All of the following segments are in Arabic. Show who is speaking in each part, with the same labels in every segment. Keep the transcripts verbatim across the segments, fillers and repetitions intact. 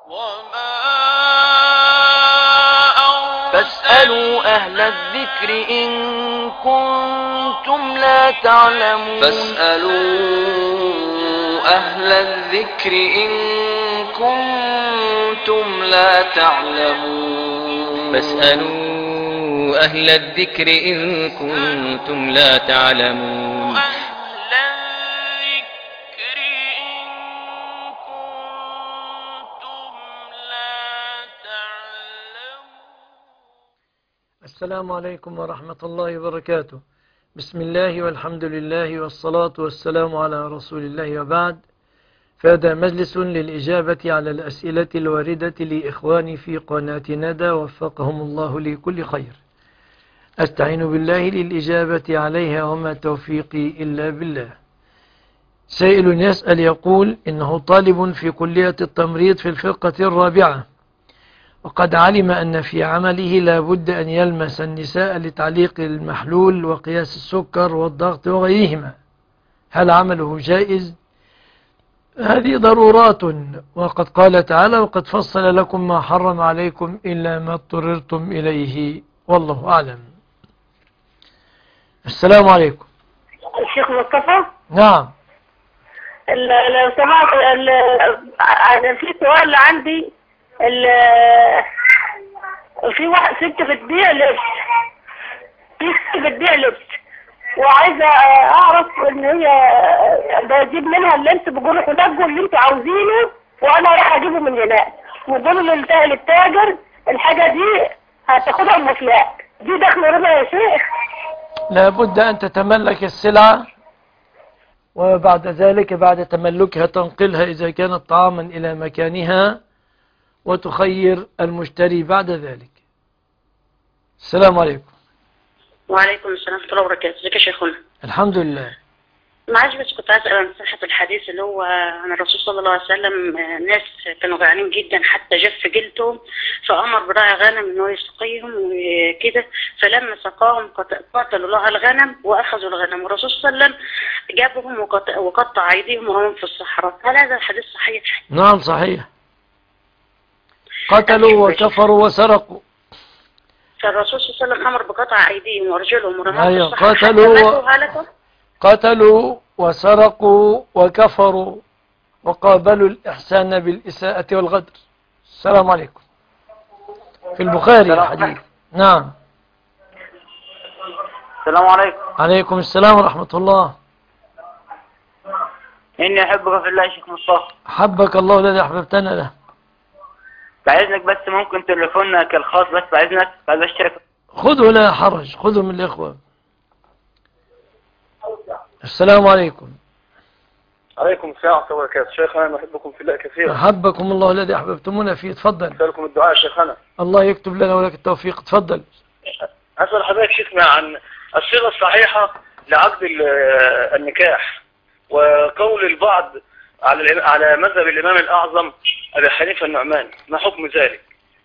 Speaker 1: فاسألوا أهل الذكر إن كنتم لا تعلمون فاسألوا أهل الذكر إن كنتم لا تعلمون
Speaker 2: فاسألوا أهل الذكر إن كنتم لا تعلمون
Speaker 3: السلام عليكم ورحمة الله وبركاته. بسم الله والحمد لله والصلاة والسلام على رسول الله، وبعد، فهذا مجلس للإجابة على الأسئلة الواردة لإخواني في قناة ندى وفقهم الله لكل خير. أستعين بالله للإجابة عليها وما توفيقي إلا بالله. سائل يسأل يقول إنه طالب في كلية التمريض في الفرقة الرابعة، وقد علم أن في عمله لا بد أن يلمس النساء لتعليق المحلول وقياس السكر والضغط وغيرهما. هل عمله جائز؟ هذه ضرورات، وقد قال تعالى: وقد فصل لكم ما حرم عليكم إلا ما اضطررتم إليه، والله أعلم. السلام عليكم.
Speaker 4: الشيخ مصطفى.
Speaker 3: نعم.
Speaker 4: لو سمحت، في سؤال عندي. في واحد ست بتبيع لبس في ست بتبيع لبس وعايزة اعرف ان هي بجيب منها اللبس بقول لكم نجوا اللي انتوا عاوزينه وانا راح اجيبه من هناك، وقولوا للتاجر الحاجة دي هتاخدها المفلاك، دي دخل ربا يا شيخ؟
Speaker 3: لابد ان تتملك السلعة، وبعد ذلك بعد تملكها تنقلها اذا كانت طعاما الى مكانها، وتخير المشتري بعد ذلك. السلام عليكم.
Speaker 4: وعليكم السلام ورحمة الله وبركاته. ازيك يا شيخنا؟
Speaker 3: الحمد لله.
Speaker 4: معلش بس كنت عايز عن صحة الحديث اللي هو عن الرسول صلى الله عليه وسلم. ناس كانوا جعانين جدا حتى جف جلدهم، فأمر براعي غنم انه يسقيهم وكده، فلما سقاهم قتلوا الله الغنم واخذوا الغنم، والرسول صلى الله عليه وسلم جابهم وقطع ايديهم ورماهم في الصحراء. هل هذا الحديث صحيح؟
Speaker 3: نعم صحيح. قتلوا وكفروا وسرقوا،
Speaker 4: فالرسول صلى الله عليه وسلم امر بقطع ايديهم وارجلهم ورماهم
Speaker 3: أيوة.
Speaker 4: في الصحراء
Speaker 3: قتلوا قتلوا وسرقوا وكفروا وقابلوا الإحسان بالإساءة والغدر. السلام عليكم. في البخاري الحديث. نعم.
Speaker 5: السلام عليكم.
Speaker 3: عليكم السلام ورحمة الله.
Speaker 5: إني أحبك في الله يا شيخ مصطفى.
Speaker 3: حبك الله الذي أحببتنا له.
Speaker 5: بعزنك بس ممكن تليفونك الخاص، بس بعزنك عايز اشترك.
Speaker 3: خذه لا حرج، خذه من الإخوة. السلام عليكم.
Speaker 6: عليكم السلام ورحمة الله وبركاته. شيخنا أنا أحبكم في الله كثيرا.
Speaker 3: أحبكم الله الذي أحببتمونا فيه. تفضل.
Speaker 6: أسألكم الدعاء يا شيخنا.
Speaker 3: الله يكتب لنا ولك التوفيق. تفضل.
Speaker 6: أسأل حضرتك شيخنا عن الصيغة الصحيحة لعقد النكاح، وقول البعض على على مذهب الإمام الأعظم أبي حنيفة النعمان، ما حكم ذلك؟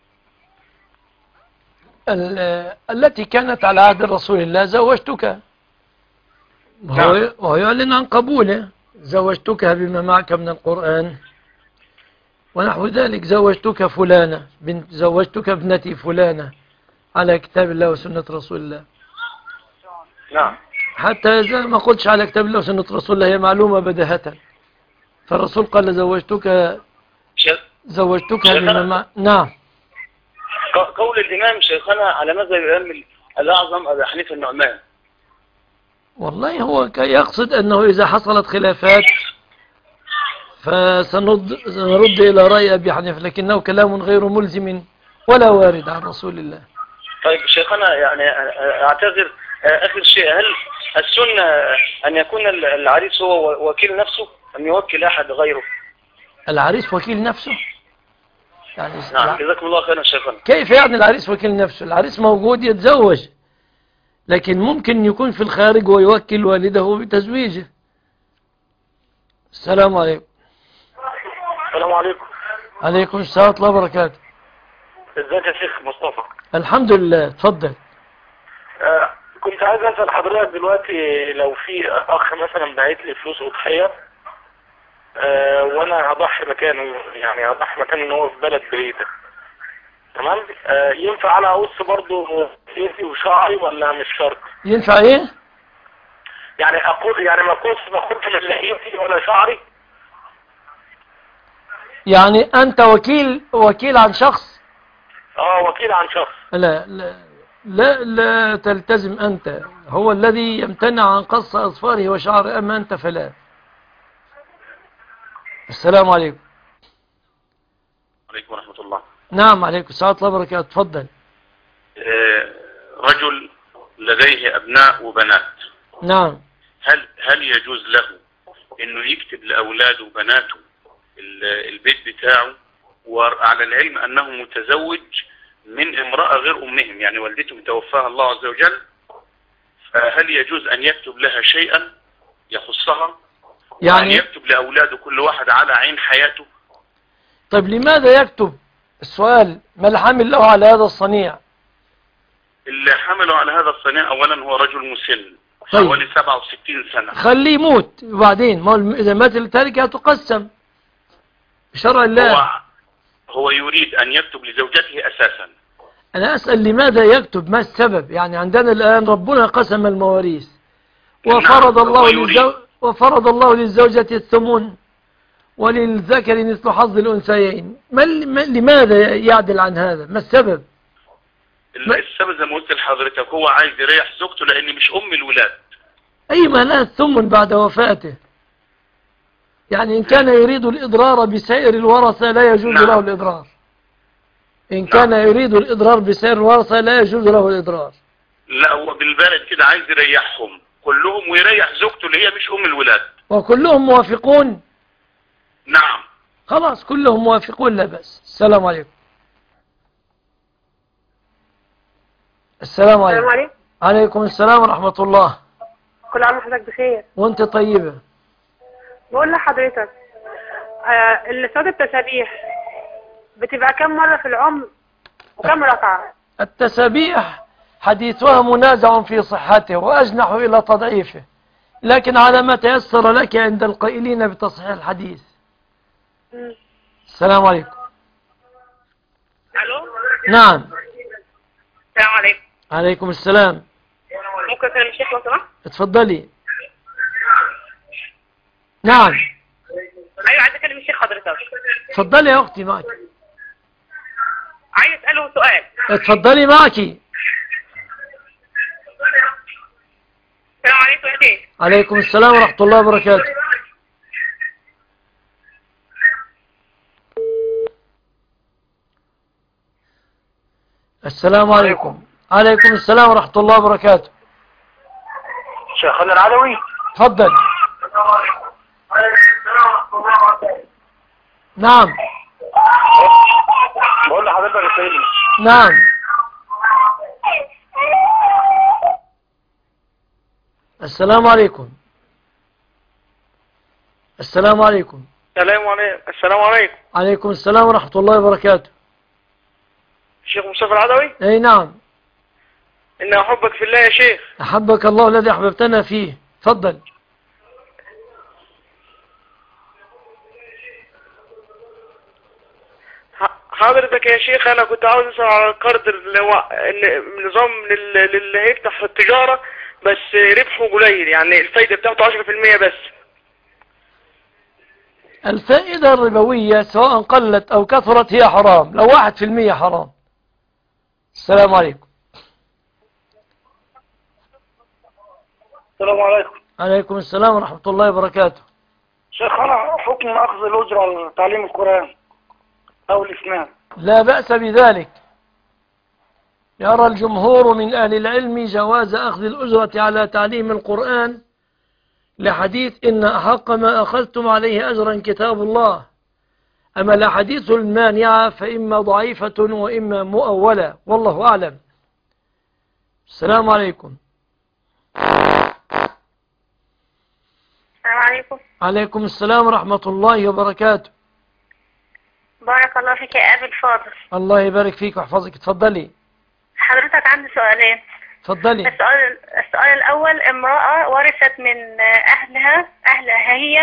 Speaker 3: التي كانت على عهد رسول الله: زوجتك، وهو يعلن عن قبوله. زوجتك بما معك من القرآن ونحو ذلك. زوجتك فلانة بنت، زوجتك ابنتي فلانة على كتاب الله وسنة رسول الله.
Speaker 6: نعم.
Speaker 3: حتى إذا ما قلتش على كتاب الله وسنة رسول الله هي معلومة بداهة، فالرسول قال زوجتك زوجتك بما معك. نعم.
Speaker 6: قول الإمام شيخنا على مذهب الإمام الأعظم أبي حنيفة النعمان.
Speaker 3: والله هو يقصد أنه إذا حصلت خلافات فسنرد إلى رأي أبي حنيفة، لكنه كلام غير ملزم ولا وارد عن رسول الله.
Speaker 6: طيب شيخنا، يعني أعتذر آخر شيء، هل السنة أن يكون العريس هو وكيل نفسه أم يوكل أحد غيره؟
Speaker 3: العريس وكيل نفسه؟
Speaker 6: يعني نعم. جزاكم الله خيرا شيخنا.
Speaker 3: كيف يعني العريس وكيل نفسه؟ العريس موجود يتزوج، لكن ممكن يكون في الخارج ويوكل والده بتزويجه. السلام عليكم.
Speaker 6: السلام عليكم.
Speaker 3: عليكم السلام ورحمة الله وبركاته.
Speaker 6: ازيك يا شيخ مصطفى؟
Speaker 3: الحمد لله. تفضل.
Speaker 6: آه كنت عايز اسال حضرتك دلوقتي، لو في اخ مثلا باعت لي فلوس اضحيه آه وانا هضحي مكانه، يعني هضحي مكانه ان هو في بلد بعيدة. تمام. آه ينفع انا اقص برضه سيفي وشعري ولا مش شرط؟
Speaker 3: ينفع ايه؟
Speaker 6: يعني اقول يعني ما اكونش باخدش من لحيتي ولا شعري.
Speaker 3: يعني انت وكيل وكيل عن شخص؟
Speaker 6: اه وكيل عن شخص.
Speaker 3: لا لا لا, لا تلتزم أنت، هو الذي يمتنع عن قص أظفاره وشعره، أما أنت فلا. السلام عليكم.
Speaker 7: عليكم ورحمة الله.
Speaker 3: نعم عليكم السلام ورحمة الله وبركاته. تفضل.
Speaker 7: آه رجل لديه أبناء وبنات.
Speaker 3: نعم.
Speaker 7: هل هل يجوز له إنه يكتب لأولاده وبناته البيت بتاعه، وعلى العلم أنه متزوج من امرأة غير أمهم، يعني والدته متوفاها الله عز وجل، فهل يجوز أن يكتب لها شيئا يخصها، يعني يكتب لأولاده كل واحد على عين حياته؟
Speaker 3: طيب لماذا يكتب؟ السؤال ما الحامل له على هذا الصنيع؟
Speaker 7: اللي حمله على هذا الصنيع أولا هو رجل مسن،
Speaker 3: طيب.
Speaker 7: حوالي سبعة وستين سنة.
Speaker 3: خليه يموت وبعدين ما إذا مات التركة تقسم بشرع الله.
Speaker 7: هو, هو يريد أن يكتب لزوجته أساسا.
Speaker 3: أنا أسأل لماذا يكتب؟ ما السبب؟ يعني عندنا الآن ربنا قسم المواريث وفرض الله للزو... وفرض الله للزوجة الثمن وللذكر مثل حظ الأنثيين. ما... ما... لماذا يعدل عن هذا؟ ما السبب؟
Speaker 7: السبب زي ما قلت لحضرتك، هو عايز يريح زوجته لأن مش أم الولاد.
Speaker 3: أي ما لها الثمن بعد وفاته، يعني إن كان يريد الإضرار بسائر الورثة لا يجوز نعم. له الإضرار. إن كان نعم. يريد الإضرار بسائر الورثة لا يجوز له الإضرار.
Speaker 7: لا هو بالبلد كده عايز يريحهم كلهم ويريح زوجته اللي هي مش أم الولاد.
Speaker 3: وكلهم موافقون؟
Speaker 7: نعم.
Speaker 3: خلاص كلهم موافقون لا بأس. السلام عليكم. السلام عليكم.
Speaker 8: عليكم.
Speaker 3: عليكم السلام ورحمة الله.
Speaker 8: كل عام وحضرتك بخير.
Speaker 3: وانت طيبة.
Speaker 8: بقول لحضرتك آه اللي صلاة التسابيح بتبقى كم مرة في العمر وكم ركعة؟
Speaker 3: التسابيح حديثها منازع في صحته وأجنح إلى تضعيفه، لكن على ما تيسر لك عند القائلين بتصحيح الحديث. م. السلام عليكم.
Speaker 8: ألو.
Speaker 3: نعم.
Speaker 8: السلام عليكم.
Speaker 3: عليكم السلام.
Speaker 8: ممكن أكلم الشيخ لو سمحت؟
Speaker 3: اتفضلي. نعم.
Speaker 8: أيوة عايز أكلم الشيخ حضرتك.
Speaker 3: اتفضلي يا أختي معك.
Speaker 8: عايز أسأله سؤال.
Speaker 3: اتفضلي معك.
Speaker 8: السلام عليكم يا شيخ.
Speaker 3: عليكم السلام ورحمة الله وبركاته. السلام عليكم. عليكم السلام ورحمة الله وبركاته.
Speaker 6: شيخنا العلوي.
Speaker 3: تفضل. نعم.
Speaker 6: بقول لحضرتك يا سيدي.
Speaker 3: نعم. السلام عليكم. السلام عليكم.
Speaker 6: السلام عليكم. السلام عليكم.
Speaker 3: عليكم السلام ورحمة الله وبركاته.
Speaker 6: الشيخ مصطفى العدوي.
Speaker 3: اي نعم.
Speaker 6: إن أحبك في الله يا شيخ.
Speaker 3: أحبك الله الذي أحببتنا فيه. تفضل.
Speaker 6: حضرتك يا شيخ أنا كنت عاوز أسأل على القرض النظام اللي هيفتح في التجارة بس ربحه قليل، يعني الفايدة بتاعته عشرة في المية بس.
Speaker 3: الفائدة الربوية سواء قلت أو كثرت هي حرام، لو واحد في المية حرام. السلام عليكم.
Speaker 6: السلام عليكم.
Speaker 3: عليكم السلام ورحمة الله وبركاته.
Speaker 6: شيخ أنا حكم أخذ الأجرة على تعليم القرآن أو الإسلام.
Speaker 3: لا بأس بذلك. يرى الجمهور من أهل العلم جواز أخذ الأجرة على تعليم القرآن لحديث إن أحق ما أخذتم عليه أجرا كتاب الله. أما الأحاديث المانعة فإما ضعيفة وإما مؤولة، والله أعلم. السلام عليكم.
Speaker 8: السلام عليكم.
Speaker 3: عليكم السلام ورحمة الله وبركاته.
Speaker 8: بارك الله فيك يا أبي الفاضل.
Speaker 3: الله يبارك فيك ويحفظك. اتفضلي.
Speaker 8: حضرتك عندي سؤالين.
Speaker 3: اتفضلي.
Speaker 8: السؤال السؤال الأول، امرأة ورثت من أهلها أهلها هي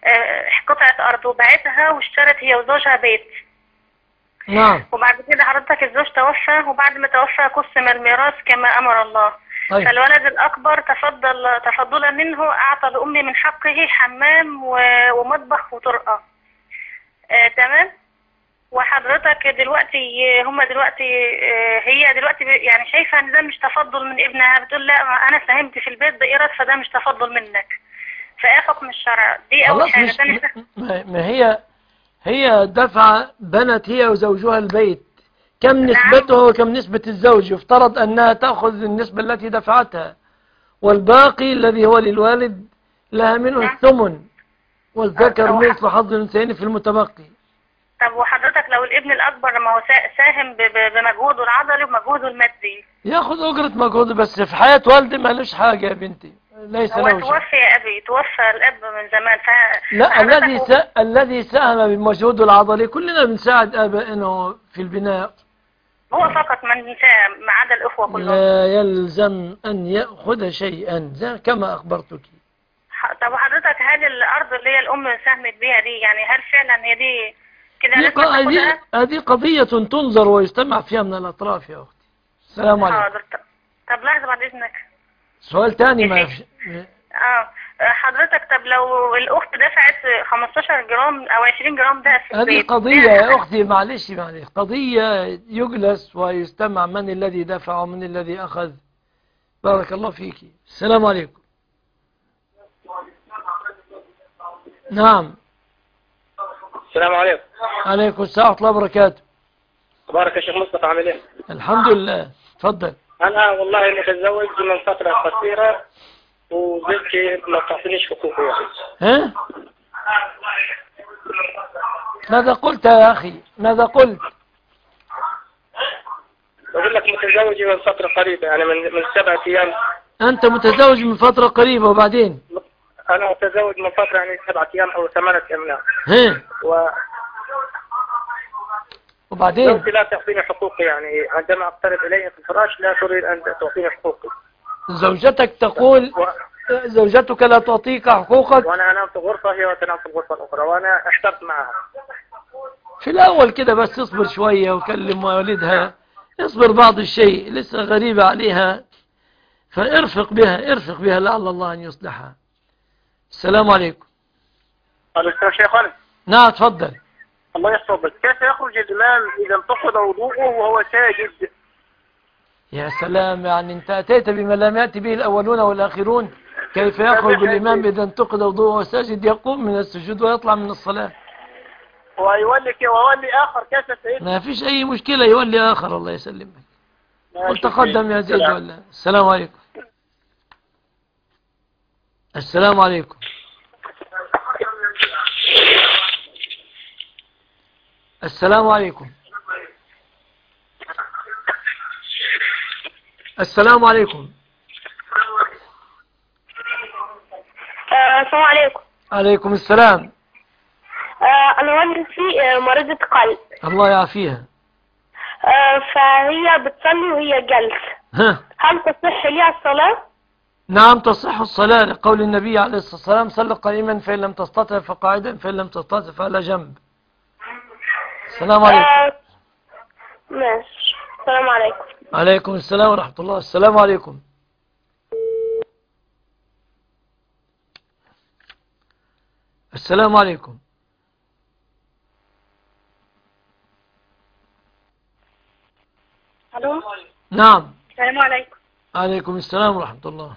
Speaker 8: آه، قطعة أرض وباعتها واشترت هي وزوجها بيت.
Speaker 3: نعم.
Speaker 8: وبعد كده حضرتك الزوج توفى، وبعد ما توفى قسم الميراث كما أمر الله.
Speaker 3: طيب.
Speaker 8: فالولد الأكبر تفضل تفضلا منه أعطى لأمي من حقه حمام و- ومطبخ وطرقة. آه تمام. وحضرتك دلوقتي هم دلوقتي آه هي دلوقتي ب- يعني شايفة ان ده مش تفضل من ابنها، بتقول لا ما انا ساهمت في البيت بإيراد فده مش تفضل منك. فايه حكم الشرع؟ دي اول
Speaker 3: خلاص
Speaker 8: حاجة.
Speaker 3: مش
Speaker 8: تاني حاجة
Speaker 3: ما ما هي هي دفع بنت هي وزوجها البيت، كم نسبته وكم نسبة الزوج؟ يفترض أنها تأخذ النسبة التي دفعتها، والباقي الذي هو للوالد لها منه الثمن، والذكر مثل حظ الأنثيين في المتبقي.
Speaker 8: طب وحضرتك لو الابن الأكبر ما هو سا- ساهم ب- ب- بمجهوده العضلي ومجهوده المادي؟
Speaker 3: ياخذ أجرة مجهود، بس في حياة والدي مالوش حاجة يا بنتي، ليس
Speaker 8: هو
Speaker 3: له شيء.
Speaker 8: توفي يا أبي، توفى الأب من زمان. ف...
Speaker 3: لا، الذي
Speaker 8: فحضرتك
Speaker 3: سا... الذي ساهم بمجهود العضلي كلنا بنساعد آبائنا في البناء.
Speaker 8: هو فقط من ساهم ما عدا الأخوة كلهم.
Speaker 3: لا يلزم أن يأخذ شيئا زي كما أخبرتك.
Speaker 8: ح- طب وحضرتك هل الأرض اللي هي الأم ساهمت بيها دي يعني هل فعلا هي دي كده
Speaker 3: دي
Speaker 8: لازم
Speaker 3: ق- هذه
Speaker 8: تاخدها؟
Speaker 3: هذه قضية تنظر ويستمع فيها من الأطراف يا أختي. السلام عليكم.
Speaker 8: حاضر. طب- طب لحظة بعد إذنك.
Speaker 3: سؤال تاني ما
Speaker 8: يا
Speaker 3: في...
Speaker 8: اه حضرتك طب لو الأخت دفعت خمستاشر جرام أو عشرين جرام ده في
Speaker 3: هذه
Speaker 8: البيت
Speaker 3: قضية يا أختي، معلش معلش، قضية يجلس ويستمع من الذي دفع ومن الذي أخذ. بارك الله فيك. السلام عليكم. نعم.
Speaker 9: السلام عليكم.
Speaker 3: عليكم السلام ورحمة الله وبركاته.
Speaker 9: تبارك يا شيخ مصطفى، عامل ايه؟
Speaker 3: الحمد لله. تفضل.
Speaker 9: انا والله متزوج من فترة قصيرة وزوجتي ما تعطينيش حقوقي يعني.
Speaker 3: ها؟ ماذا قلت يا أخي؟ ماذا قلت؟
Speaker 9: بقول لك متزوج من فترة قريبة يعني من من سبعة ايام.
Speaker 3: أنت متزوج من فترة قريبة وبعدين؟
Speaker 9: انا متزوج من فترة يعني سبعة ايام او ثمانية ايام.
Speaker 3: ها؟
Speaker 9: و
Speaker 3: وبعدين؟
Speaker 9: زوجتي لا تعطيني حقوقي، يعني عندما اقترب اليها في الفراش لا تريد ان تعطيني حقوقي.
Speaker 3: زوجتك تقول
Speaker 9: و...
Speaker 3: زوجتك لا تعطيك حقوقك؟
Speaker 9: وانا انام في غرفة هي وتنام في الغرفة الاخرى، وانا احترت معها.
Speaker 3: في الأول كده بس اصبر شوية وكلم والدها، اصبر بعض الشيء لسه غريبة عليها، فارفق بها ارفق بها لعل الله أن يصلحها. السلام عليكم.
Speaker 9: السلام شيخنا.
Speaker 3: نعم تفضل.
Speaker 9: الله يحفظك. كيف يخرج الإمام إذا انتقد وضوءه وهو ساجد؟
Speaker 3: يا سلام، يعني انت أتيت بما لم يأتي به الأولون والآخرون. كيف يخرج الإمام إذا انتقد وضوءه وهو ساجد؟ يقوم من السجود ويطلع من الصلاة.
Speaker 9: ويولي ويولي آخر كيف سيد؟
Speaker 3: ما فيش أي مشكلة، يولي آخر. الله يسلمك. وتقدم يا زيد ولا. السلام عليكم. السلام عليكم. السلام عليكم. السلام عليكم.
Speaker 8: السلام عليكم.
Speaker 3: عليكم السلام.
Speaker 8: آه أنا والدتي آه مريضة قلب.
Speaker 3: الله يعافيها.
Speaker 8: آه فهي بتصلي وهي جالسة.
Speaker 3: ها.
Speaker 8: هل تصح ليها الصلاة؟
Speaker 3: نعم تصح الصلاة، لقول النبي عليه الصلاة والسلام: صل قائما فإن لم تستطع فقاعدا فإن لم تستطع فعلى جنب. السلام عليكم.
Speaker 8: آه ماشي. السلام عليكم.
Speaker 3: عليكم السلام ورحمة الله. السلام عليكم. السلام عليكم.
Speaker 8: الو.
Speaker 3: نعم.
Speaker 8: السلام عليكم.
Speaker 3: عليكم السلام ورحمة الله.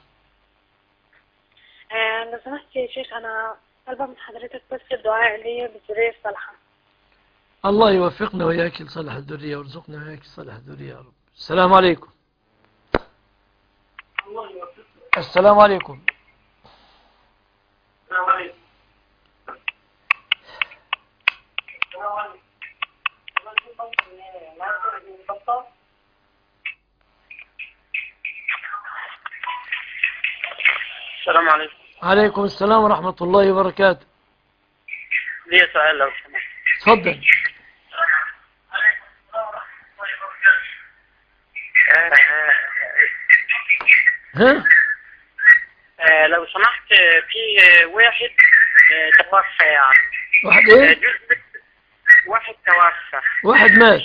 Speaker 8: آه لو سمحت يا شيخ انا طالبه من حضرتك بس الدعاء ليا بالذريه الصالحه.
Speaker 3: الله يوفقنا وإياك لصالح الذرية وارزقنا وإياك صالح الذرية يا رب. السلام عليكم. السلام عليكم.
Speaker 9: السلام عليكم.
Speaker 3: عليكم السلام ورحمة الله وبركاته.
Speaker 9: لي سؤال لو سمحت.
Speaker 3: تفضل.
Speaker 9: ها؟
Speaker 3: ها؟
Speaker 9: آه لو سمحت، في واحد
Speaker 10: توفى يعني.
Speaker 3: واحد ايه؟
Speaker 10: يجوز واحد توفى.
Speaker 3: واحد مات.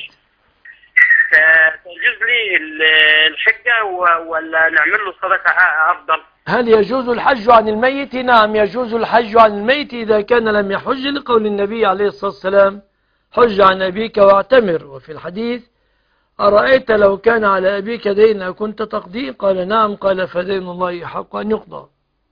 Speaker 10: تجوز لي الحجة ولا نعمل له صدقة أفضل؟
Speaker 3: هل يجوز الحج عن الميت؟ نعم يجوز الحج عن الميت إذا كان لم يحج، لقول النبي عليه الصلاة والسلام حج عن أبيك واعتمر. وفي الحديث أرأيت لو كان على أبيك دين أكنت تقضيه؟ قال نعم. قال فدين الله حق أن يقضى.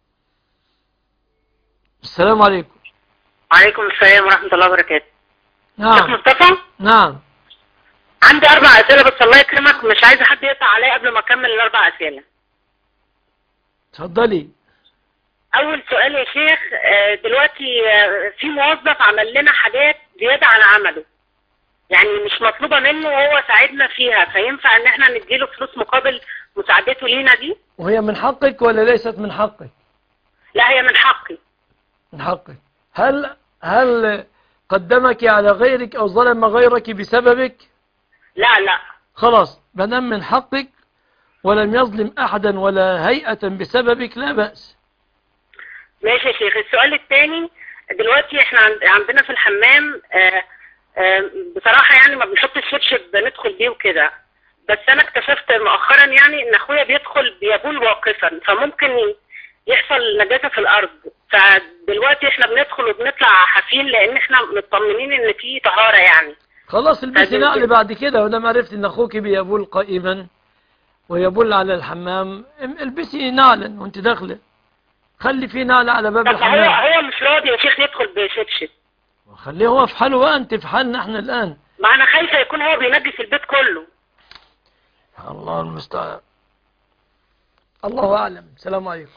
Speaker 3: السلام عليكم.
Speaker 4: وعليكم السلام ورحمة الله وبركاته.
Speaker 3: نعم.
Speaker 4: شيخ مصطفى.
Speaker 3: نعم.
Speaker 4: عندي أربع أسئلة بس الله يكرمك مش عايزة حد يقطع عليا قبل ما أكمل الأربع أسئلة.
Speaker 3: اتفضلي.
Speaker 4: أول سؤال يا شيخ، دلوقتي في موظف عمل لنا حاجات زيادة عن عمله، يعني مش مطلوبة منه وهو ساعدنا فيها، فينفع إن احنا نديله فلوس مقابل مساعدته لينا دي؟
Speaker 3: وهي من حقك ولا ليست من حقك؟
Speaker 4: لا هي من حقي.
Speaker 3: من حقك. هل هل قدمك على غيرك أو ظلم غيرك بسببك؟
Speaker 4: لا لا.
Speaker 3: خلاص مادام من حقك ولم يظلم أحدا ولا هيئة بسببك لا بأس.
Speaker 4: ماشي يا شيخ. السؤال الثاني، دلوقتي احنا عندنا في الحمام آآ آآ بصراحة يعني ما بنحطش شبشب ندخل بيه وكده، بس أنا اكتشفت مؤخرا يعني إن أخويا بيدخل بيبول واقفا، فممكن يحصل نجاسة في الأرض، فدلوقتي احنا بندخل وبنطلع حافين لأن احنا مطمنين إن في طهارة يعني.
Speaker 3: خلاص البسي نعل بعد كده، ولما عرفت إن أخوك بيبول قائما ويبول على الحمام البسي نعلا وانت داخله، خلي فيه نعل على باب الحمام.
Speaker 4: هو هو مش راضي يا شيخ يدخل بشبشب.
Speaker 3: خليه هو في حاله وانت في حالنا احنا الآن.
Speaker 4: ما أنا خايفة يكون هو بينجس البيت كله.
Speaker 3: الله المستعان. الله أعلم. السلام عليكم.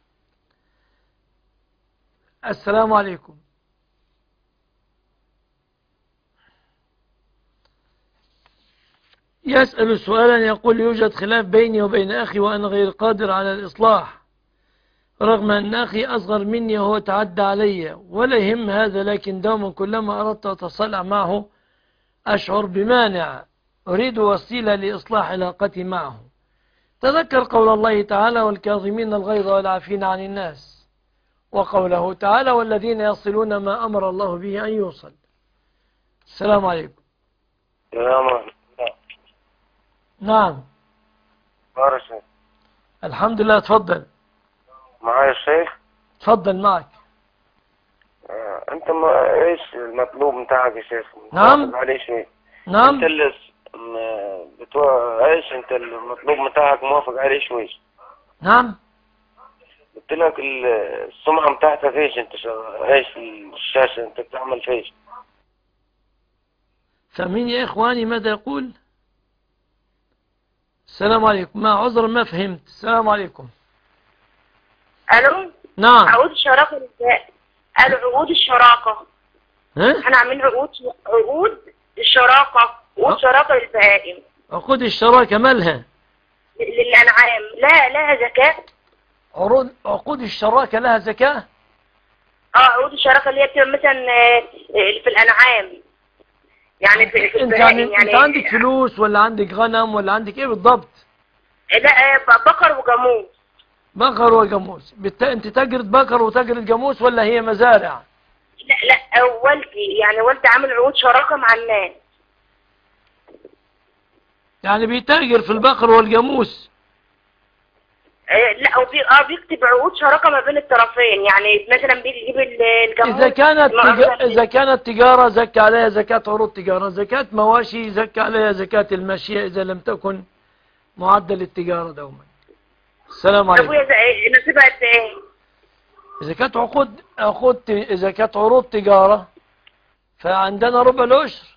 Speaker 3: السلام عليكم. يسأل سؤالا يقول يوجد خلاف بيني وبين أخي وأنا غير قادر على الإصلاح، رغم أن أخي أصغر مني وهو تعدى علي ولا يهم هذا، لكن دوما كلما أردت أتصالح معه أشعر بمانع، أريد وسيلة لإصلاح علاقتي معه. تذكر قول الله تعالى والكاظمين الغيظ والعافين عن الناس، وقوله تعالى والذين يصلون ما أمر الله به أن يوصل. السلام عليكم.
Speaker 11: السلام عليكم.
Speaker 3: نعم.
Speaker 11: بارشة.
Speaker 3: الحمد لله. تفضل.
Speaker 11: معايا الشيخ.
Speaker 3: تفضل معك.
Speaker 11: آه، انت ما ايش المطلوب متاعك يا شيخ؟
Speaker 3: نعم.
Speaker 11: عليه شيء.
Speaker 3: نعم.
Speaker 11: انت اللي بتوع ايش انت المطلوب متاعك موافق عليه شويش؟
Speaker 3: نعم.
Speaker 11: قلت لك السمعة متاعتك ايش انت شغال ايش الشاشة انت بتعمل فيش؟
Speaker 3: فاهمين يا اخواني ماذا يقول؟ السلام عليكم. ما عذر ما فهمت. السلام عليكم.
Speaker 8: الو.
Speaker 3: نعم.
Speaker 8: عقود الشراكة ازاي؟ قالوا عقود الشراكة.
Speaker 3: ها؟
Speaker 8: احنا عاملين عقود عقود الشراكة، عقود شراكة للبهائم.
Speaker 3: عقود الشراكة مالها؟
Speaker 8: للأنعام. لا لها زكاة.
Speaker 3: عروض عقود الشراكة لها زكاة؟
Speaker 8: اه عقود الشراكة اللي هي بتبقى مثلا في الأنعام، يعني في, في
Speaker 3: انت
Speaker 8: البهائم
Speaker 3: يعني,
Speaker 8: يعني.
Speaker 3: انت عندك فلوس ولا عندك غنم ولا عندك ايه بالضبط؟
Speaker 8: لا بقر وجاموس.
Speaker 3: بقر وجاموس. بت... انت تجرد بقر وتجرد جاموس ولا هي مزارع؟
Speaker 8: لا لا والدي يعني والدي عامل عقود شراكة مع الناس.
Speaker 3: يعني بيتاجر في البقر والجاموس؟
Speaker 8: آه لا هو بي... اه بيكتب عقود شراكة ما بين الطرفين، يعني مثلا بيجيب الجاموس.
Speaker 3: إذا كانت تج... إذا كانت تجارة زكى عليها زكاة عروض تجارة، زكاة مواشي زكى عليها زكاة الماشية إذا لم تكن معدل التجارة دوما. السلام عليكم.
Speaker 8: أبويا نسيبها قد إيه؟
Speaker 3: إذا كانت عقود عقود إذا كانت عروض تجارة فعندنا ربع العشر.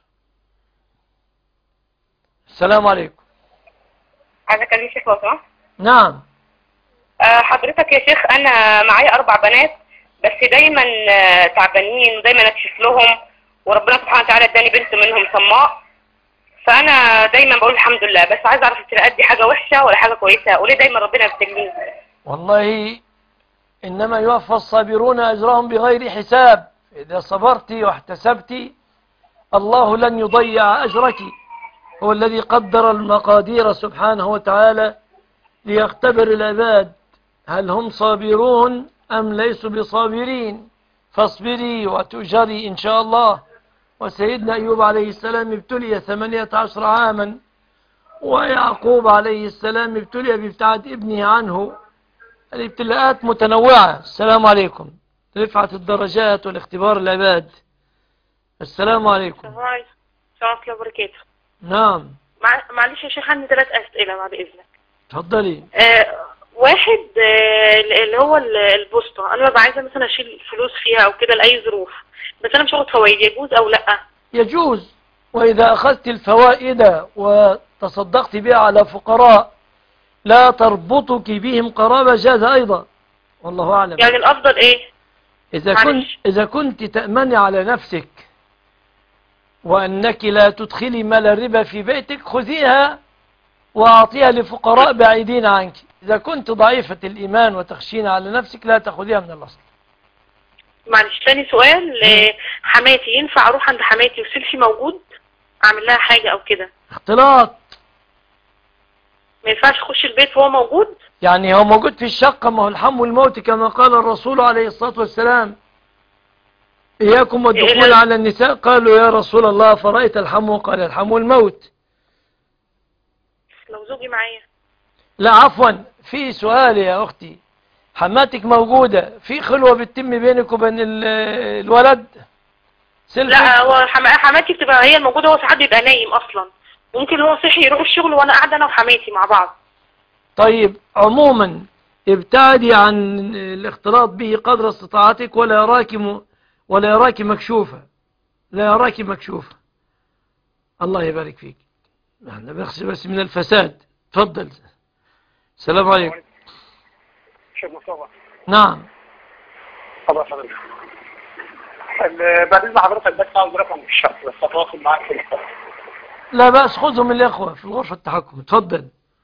Speaker 3: السلام عليكم.
Speaker 12: عايز أكلم شيخ لو سمحت؟
Speaker 3: نعم.
Speaker 12: أه حضرتك يا شيخ أنا معايا أربع بنات بس دايما تعبانين ودايما أكشف لهم، وربنا سبحانه وتعالى اداني بنت منهم صماء، فأنا دايما بقول الحمد لله، بس عايز أعرف الابتلاءات دي حاجة وحشة ولا حاجة كويسة؟ وليه دايما ربنا يبتليني؟
Speaker 3: والله إنما يوفى الصابرون أجرهم بغير حساب. إذا صبرت واحتسبت الله لن يضيع أجرك. هو الذي قدر المقادير سبحانه وتعالى ليختبر العباد هل هم صابرون أم ليسوا بصابرين. فاصبري وتؤجري إن شاء الله. وسيدنا أيوب عليه السلام ابتلي ثمانية عشر عاما، ويعقوب عليه السلام ابتلي بابتعاد ابنه عنه. الابتلاءات متنوعة. السلام عليكم. رفعة الدرجات والاختبار العباد. السلام عليكم.
Speaker 8: السلام عليكم ورحمة الله وبركاته.
Speaker 3: نعم.
Speaker 8: مع... معلش يا شيخ، عندي ثلاث أسئلة بعد إذنك.
Speaker 3: تفضلي.
Speaker 8: آه واحد، آه اللي هو البوسطة، أنا ببقى عايزة مثلا أشيل فلوس فيها أو كده لأي ظروف، بس أنا مش هاخد فوائد، يجوز أو لأ؟
Speaker 3: يجوز. وإذا أخذت الفوائد وتصدقت بها على فقراء لا تربطك بهم قرابة جاز أيضا، والله أعلم.
Speaker 8: يعني الأفضل إيه؟
Speaker 3: إذا كنت, إذا كنت تأمني على نفسك وأنك لا تدخلي مال الربا في بيتك، خذيها وأعطيها لفقراء بعيدين عنك. إذا كنت ضعيفة الإيمان وتخشين على نفسك لا تأخذيها من الأصل.
Speaker 8: معلش ثاني سؤال، حماتي ينفع أروح عند حماتي وسيلفي موجود أعمل لها حاجة أو كده؟
Speaker 3: اختلاط.
Speaker 8: ما ينفعش أخش البيت وهو موجود؟
Speaker 3: يعني هو موجود في الشقة، ما هو الحم والموت كما قال الرسول عليه الصلاة والسلام. إياكم والدخول على النساء، قالوا يا رسول الله فرأيت الحم؟ قال الحم والموت.
Speaker 8: لو زوجي معايا؟
Speaker 3: لا عفوا، في سؤال يا أختي، حماتك موجودة، في خلوة بتتم بينك وبين الولد؟
Speaker 8: لا، هو حماتي بتبقى هي الموجودة، هو ساعات بيبقى نايم أصلا، ممكن هو صحي يروح الشغل وأنا قاعدة أنا وحماتي مع بعض.
Speaker 3: طيب عموما ابتعدي عن الاختلاط به قدر استطاعتك، ولا يراك م... ولا يراك مكشوفة، لا يراك مكشوفة. الله يبارك فيك. احنا بنخشى بس من الفساد. تفضل. السلام عليكم.
Speaker 13: شيخ مصطفى.
Speaker 3: نعم.
Speaker 13: الله يسلمك. بعد اذن حضرتك بس عاوز رقم الشخص بس اتواصل معاك في الخط.
Speaker 3: لا بأس، خذهم الإخوة في غرفة التحكم. تفضل.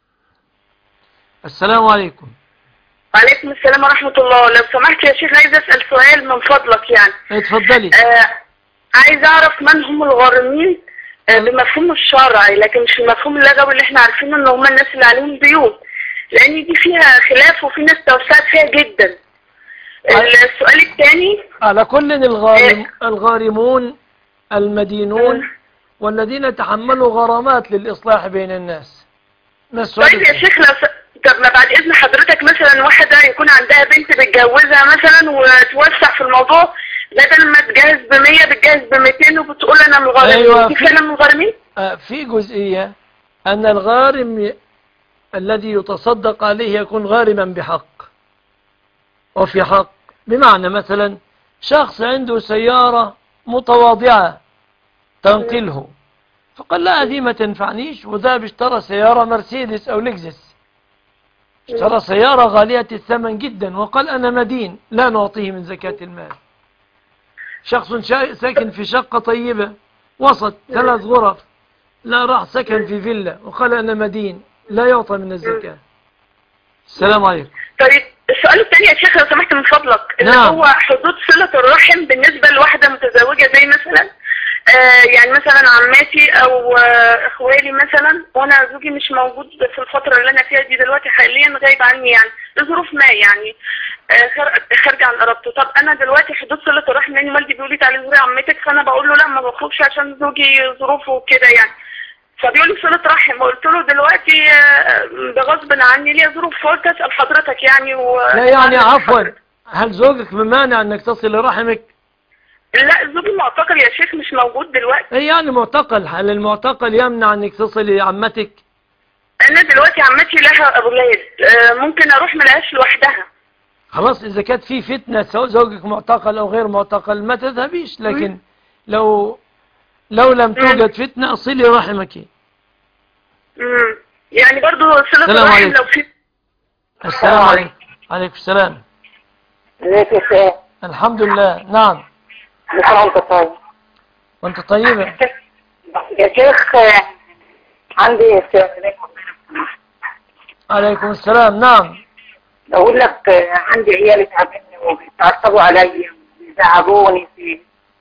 Speaker 3: السلام عليكم.
Speaker 8: وعليكم السلام ورحمة الله. لو سمحت يا شيخ عايز أسأل سؤال من فضلك يعني.
Speaker 3: اتفضلي.
Speaker 8: آه عايز أعرف من هم الغارمين آه بمفهوم الشرعي، لكن مش المفهوم اللغوي اللي احنا عارفينه ان هم الناس اللي عليهم ديون، لأن دي فيها خلاف وفي ناس توسعت فيها جدا. السؤال الثاني،
Speaker 3: على كل الغارم الغارمون المدينون والذين تحملوا غرامات للإصلاح بين الناس.
Speaker 8: طيب يا شيخ، لو س... طب ما بعد إذن حضرتك مثلا واحدة يكون عندها بنت بتجوزها مثلا وتوسع في الموضوع، بدل ما تجهز بمية بتجهز بميتين وبتقول أنا من الغارمين.
Speaker 3: أيوة،
Speaker 8: دي فعلا من الغارمين؟
Speaker 3: آه في جزئية أن الغارم ي... الذي يتصدق عليه يكون غارما بحق وفي حق. بمعنى مثلا شخص عنده سيارة متواضعة تنقله، فقال لا هذه ما تنفعنيش، وذهب اشترى سيارة مرسيدس أو لكزس، اشترى سيارة غالية الثمن جدا، وقال أنا مدين لا نعطيه من زكاة المال. شخص ساكن في شقة طيبة وسط ثلاث غرف، لا راح سكن في فيلا وقال أنا مدين لا يعطى من الزكاة. السلام عليكم.
Speaker 8: طيب السؤال الثاني يا شيخ لو سمحت من فضلك، اللي
Speaker 3: نعم.
Speaker 8: هو حدود صلة الرحم بالنسبة لواحدة متزوجة، زي مثلا آه يعني مثلا عماتي او آه اخوالي مثلا، وانا زوجي مش موجود في الفترة اللي انا فيها دي دلوقتي حاليا، غايب عني يعني لظروف ما يعني آه خارجة عن ارادته. طب انا دلوقتي حدود صلة الرحم، لان والدي بيقول لي تعالي زوري عمتك، فانا بقول له لا ما بخرجش عشان زوجي ظروفه وكده يعني، فبيقول لي صلة رحم، قلت له دلوقتي ده غصب عني ليا ظروف، فقلت اسال حضرتك يعني و...
Speaker 3: لا يعني عفوا، هل زوجك بمانع انك تصل لرحمك؟
Speaker 8: لا زوجي معتقل يا شيخ مش موجود دلوقتي.
Speaker 3: ايه يعني معتقل؟ هل المعتقل يمنع انك تصل لعمتك؟
Speaker 8: انا دلوقتي عمتي لها اولاد، ممكن اروح ملهاش لوحدها.
Speaker 3: خلاص اذا كانت في فتنة سواء زوجك معتقل او غير معتقل ما تذهبيش، لكن لو لو لم توجد فتنة صلي رحمك.
Speaker 8: امم يعني برضو صلة الرحم لو في.
Speaker 3: السلام عليكم. عليكم السلام.
Speaker 14: ازيك يا شيخ؟
Speaker 3: الحمد لله. نعم.
Speaker 14: وانت طيب؟
Speaker 3: وانت طيبة
Speaker 14: يا شيخ. عندي سؤال.
Speaker 3: عليكم السلام. نعم.
Speaker 14: بقول لك عندي عيال تعبني وبيتعصبوا عليا وبيزعجوني فيه،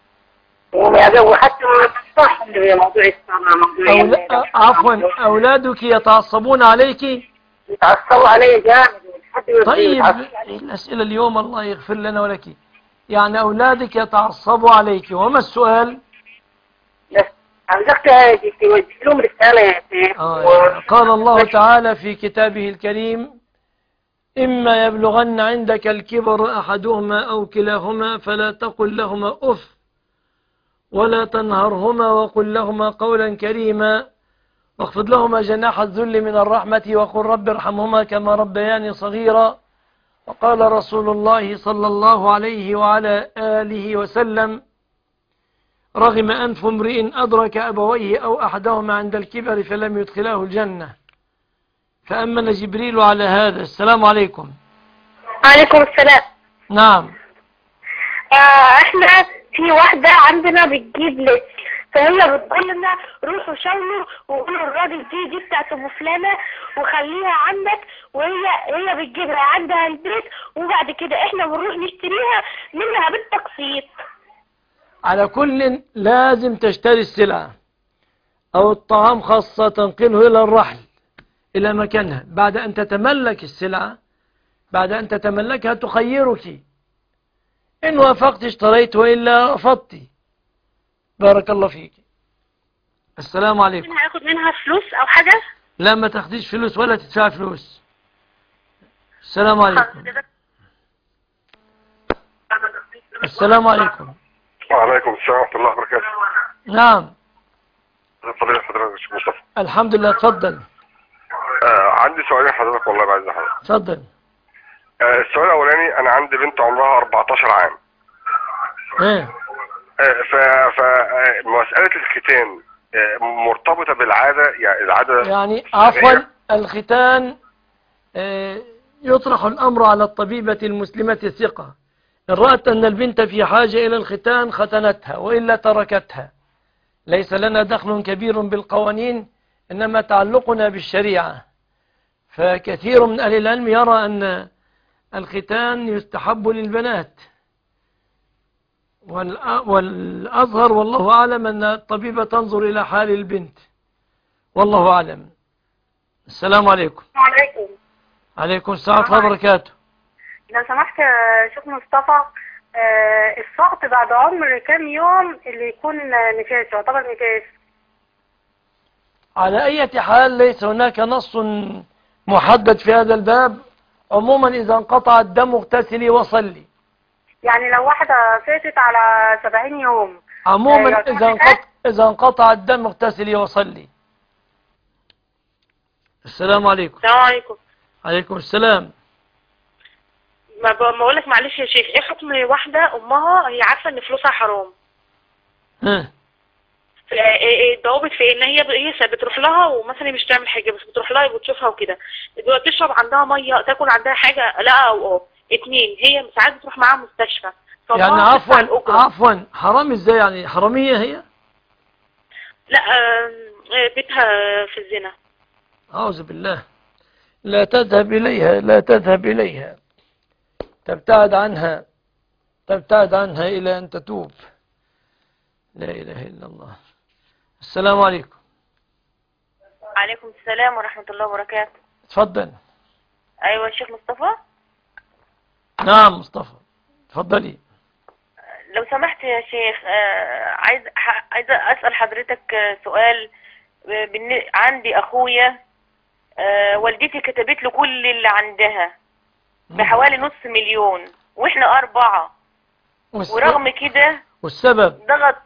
Speaker 14: وحتى صح موضوع الصلاة موضوع
Speaker 3: أولا... عفوا أولادك يتعصبون عليك؟
Speaker 14: يتعصبوا علي جامد.
Speaker 3: طيب الأسئلة اليوم الله يغفر لنا ولك. يعني أولادك يتعصبوا عليك. وما السؤال؟
Speaker 14: عاوزك توجه لهم رسالة يا شيخ.
Speaker 3: آه قال الله تعالى في كتابه الكريم: إما يبلغن عندك الكبر أحدهما أو كلاهما فلا تقل لهما أف ولا تنهرهما وقل لهما قولا كريما واخفض لهما جناح الذل من الرحمة وقل رب ارحمهما كما ربياني صغيرا. وقال رسول الله صلى الله عليه وعلى آله وسلم: رغم أنف امرئ أدرك أبويه أو أحدهما عند الكبر فلم يدخلاه الجنة. فأمن جبريل على هذا. السلام عليكم.
Speaker 8: عليكم السلام.
Speaker 3: نعم.
Speaker 8: آه احنا في واحدة عندنا بتجيب لبس، فهي بتقول لنا روحوا شاوروا وقولوا الراجل دي دي بتاعت ام فلانة وخليها عندك، وهي هي بتجيبها عندها البيت، وبعد كده احنا بنروح نشتريها منها بالتقسيط.
Speaker 3: على كل لازم تشتري السلعة أو الطعام خاصة تنقله إلى الرحل إلى مكانها بعد أن تتملك السلعة. بعد أن تتملكها تخيرك، إن وافقت اشتريت وإلا رفضت. بارك الله فيك. السلام عليكم.
Speaker 8: ممكن هاخد منها فلوس أو حاجة؟
Speaker 3: لا، ما تاخديش فلوس ولا تدفع فلوس. السلام عليكم. السلام عليكم.
Speaker 15: وعليكم السلام ورحمة الله وبركاته.
Speaker 3: نعم.
Speaker 15: فضيلة حضرتك يا مصطفى.
Speaker 3: الحمد لله. اتفضل.
Speaker 15: آه عندي سؤالين حضرتك والله بعد حضرتك.
Speaker 3: اتفضل.
Speaker 15: آه السؤال الأولاني، أنا عندي بنت عمرها أربعتاشر عام.
Speaker 3: ايه.
Speaker 15: آه ف ف مسألة الختان آه مرتبطة بالعادة، يعني العادة
Speaker 3: يعني عفوا الختان آه يطرح الأمر على الطبيبة المسلمة الثقة. إن رأت أن البنت في حاجة إلى الختان ختنتها وإلا تركتها. ليس لنا دخل كبير بالقوانين، إنما تعلقنا بالشريعة. فكثير من أهل العلم يرى أن الختان يستحب للبنات، والأظهر والله أعلم أن الطبيبة تنظر إلى حال البنت، والله أعلم. السلام عليكم.
Speaker 8: وعليكم.
Speaker 3: عليكم السلام ورحمة الله وبركاته.
Speaker 8: لو سمحت يا شيخ مصطفى، آه السقط بعد عمر كام يوم اللي يكون نفاس يعتبر نفاس؟
Speaker 3: على أي حال ليس هناك نص محدد في هذا الباب. عموما إذا انقطع الدم اغتسلي وصلي.
Speaker 8: يعني لو واحدة فاتت على سبعين يوم
Speaker 3: عموما آه إذا انقطع, إذا انقطع الدم اغتسلي وصلي. السلام عليكم.
Speaker 8: السلام عليكم.
Speaker 3: عليكم السلام.
Speaker 8: ما بقول لك معلش يا شيخ، ايه حكم واحدة امها هي عارفة ان فلوسها حرام؟
Speaker 3: ها.
Speaker 8: الضوابط في ان هي هي بتروح لها ومثلا مش تعمل حاجة، بس بتروح لها وبتشوفها وكده، تشرب عندها مية، تاكل عندها حاجة، لا او اه اتنين، هي ساعات بتروح معاها مستشفى.
Speaker 3: يعني عفوا عفوا حرام ازاي؟ يعني حرامية هي؟
Speaker 8: لا بيتها في الزنا.
Speaker 3: أعوذ بالله. لا تذهب إليها، لا تذهب إليها، تبتعد عنها، تبتعد عنها إلى أن تتوب. لا إله إلا الله. السلام عليكم.
Speaker 8: عليكم السلام ورحمة الله وبركاته.
Speaker 3: تفضل.
Speaker 8: أيوة الشيخ مصطفى.
Speaker 3: نعم مصطفى، تفضلي.
Speaker 8: لو سمحت يا شيخ، عايز عايز أسأل حضرتك سؤال. عندي أخويا والدتي كتبت له كل اللي عندها بحوالي نص مليون واحنا أربعة، ورغم كده
Speaker 3: والسبب
Speaker 8: ضغط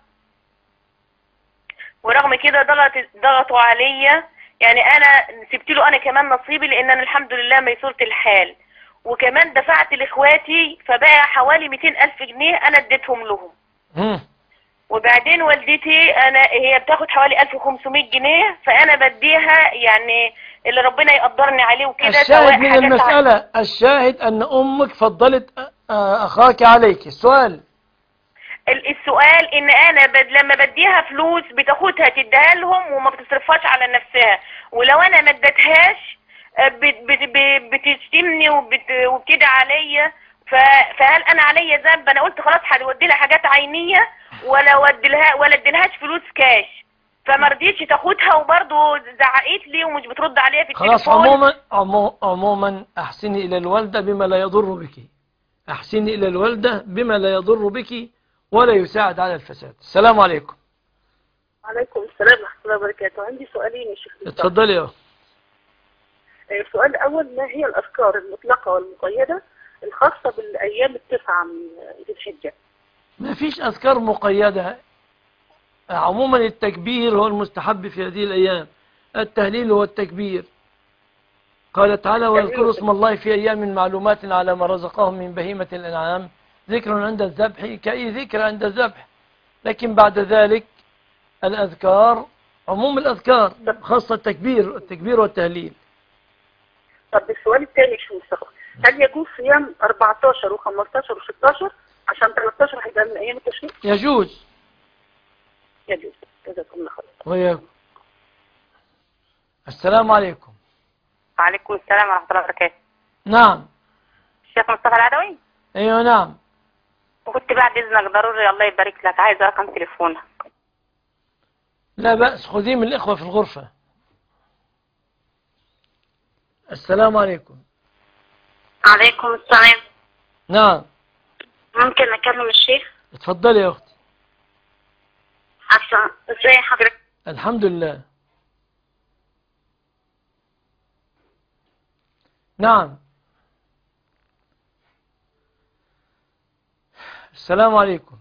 Speaker 8: ورغم كده ضغط ضغطوا عليا. يعني أنا سبت له أنا كمان نصيبي، لأن أنا الحمد لله ميسورة الحال، وكمان دفعت لإخواتي، فبقى حوالي مئتين ألف جنيه أنا اديتهم لهم.
Speaker 3: م.
Speaker 8: وبعدين والدتي أنا هي بتاخد حوالي ألف وخمسمائة جنيه، فأنا بديها يعني اللي ربنا يقدرني عليه وكده.
Speaker 3: الشاهد من المسألة، الشاهد أن أمك فضلت أخاك عليك. السؤال
Speaker 8: السؤال إن أنا بد لما بديها فلوس بتاخدها تديها لهم وما بتصرفهاش على نفسها، ولو أنا ما اديتهاش بتشتمني وبكده عليا. فهل أنا عليا ذنب؟ أنا قلت خلاص هودي لها حاجات عينية ولا ودي لها ولا اديلهاش فلوس كاش، فما رضيتش تاخدها، وبرضه زعقت لي ومش بترد عليا في التليفون.
Speaker 3: خلاص عموما عموما احسني الى الوالده بما لا يضر بك. أحسني إلى الوالدة بما لا يضر بك ولا يساعد على الفساد. السلام عليكم.
Speaker 16: وعليكم السلام ورحمة الله وبركاته. عندي سؤالين يا شيخ.
Speaker 3: اتفضلي يا أخت.
Speaker 16: السؤال الأول، ما هي الأذكار المطلقة والمقيدة الخاصة بالأيام التسعة من ذي الحجة؟
Speaker 3: ما فيش أذكار مقيدة، عموما التكبير هو المستحب في هذه الأيام، التهليل هو التكبير. قال تعالى ويذكروا اسم الله في أيام معلومات على ما رزقهم من بهيمة الأنعام ذكر عند الذبح كأي ذكر عند الذبح. لكن بعد ذلك الأذكار عموم الأذكار خاصة التكبير التكبير والتهليل.
Speaker 16: طب السؤال الثاني شو مستقبل، هل يجوز صيام أربعتاشر وخمستاشر وستاشر عشان تلتاشر هيبقى من أيام التشريق؟
Speaker 3: يجوز.
Speaker 16: يجوز. جزاكم الله خير.
Speaker 3: وياكم. السلام عليكم.
Speaker 12: وعليكم السلام ورحمة الله وبركاته.
Speaker 3: نعم.
Speaker 12: الشيخ مصطفى العدوي؟
Speaker 3: ايوه نعم.
Speaker 12: وكنت بعد إذنك ضروري الله يبارك لك عايز رقم تليفونك.
Speaker 3: لا بأس، خذيه من الإخوة في الغرفة. السلام عليكم.
Speaker 4: عليكم السلام.
Speaker 3: نعم.
Speaker 4: ممكن أكلم الشيخ؟
Speaker 3: اتفضلي يا أختي.
Speaker 4: حسن، ازاي حضرتك؟
Speaker 3: الحمد لله. نعم. السلام عليكم.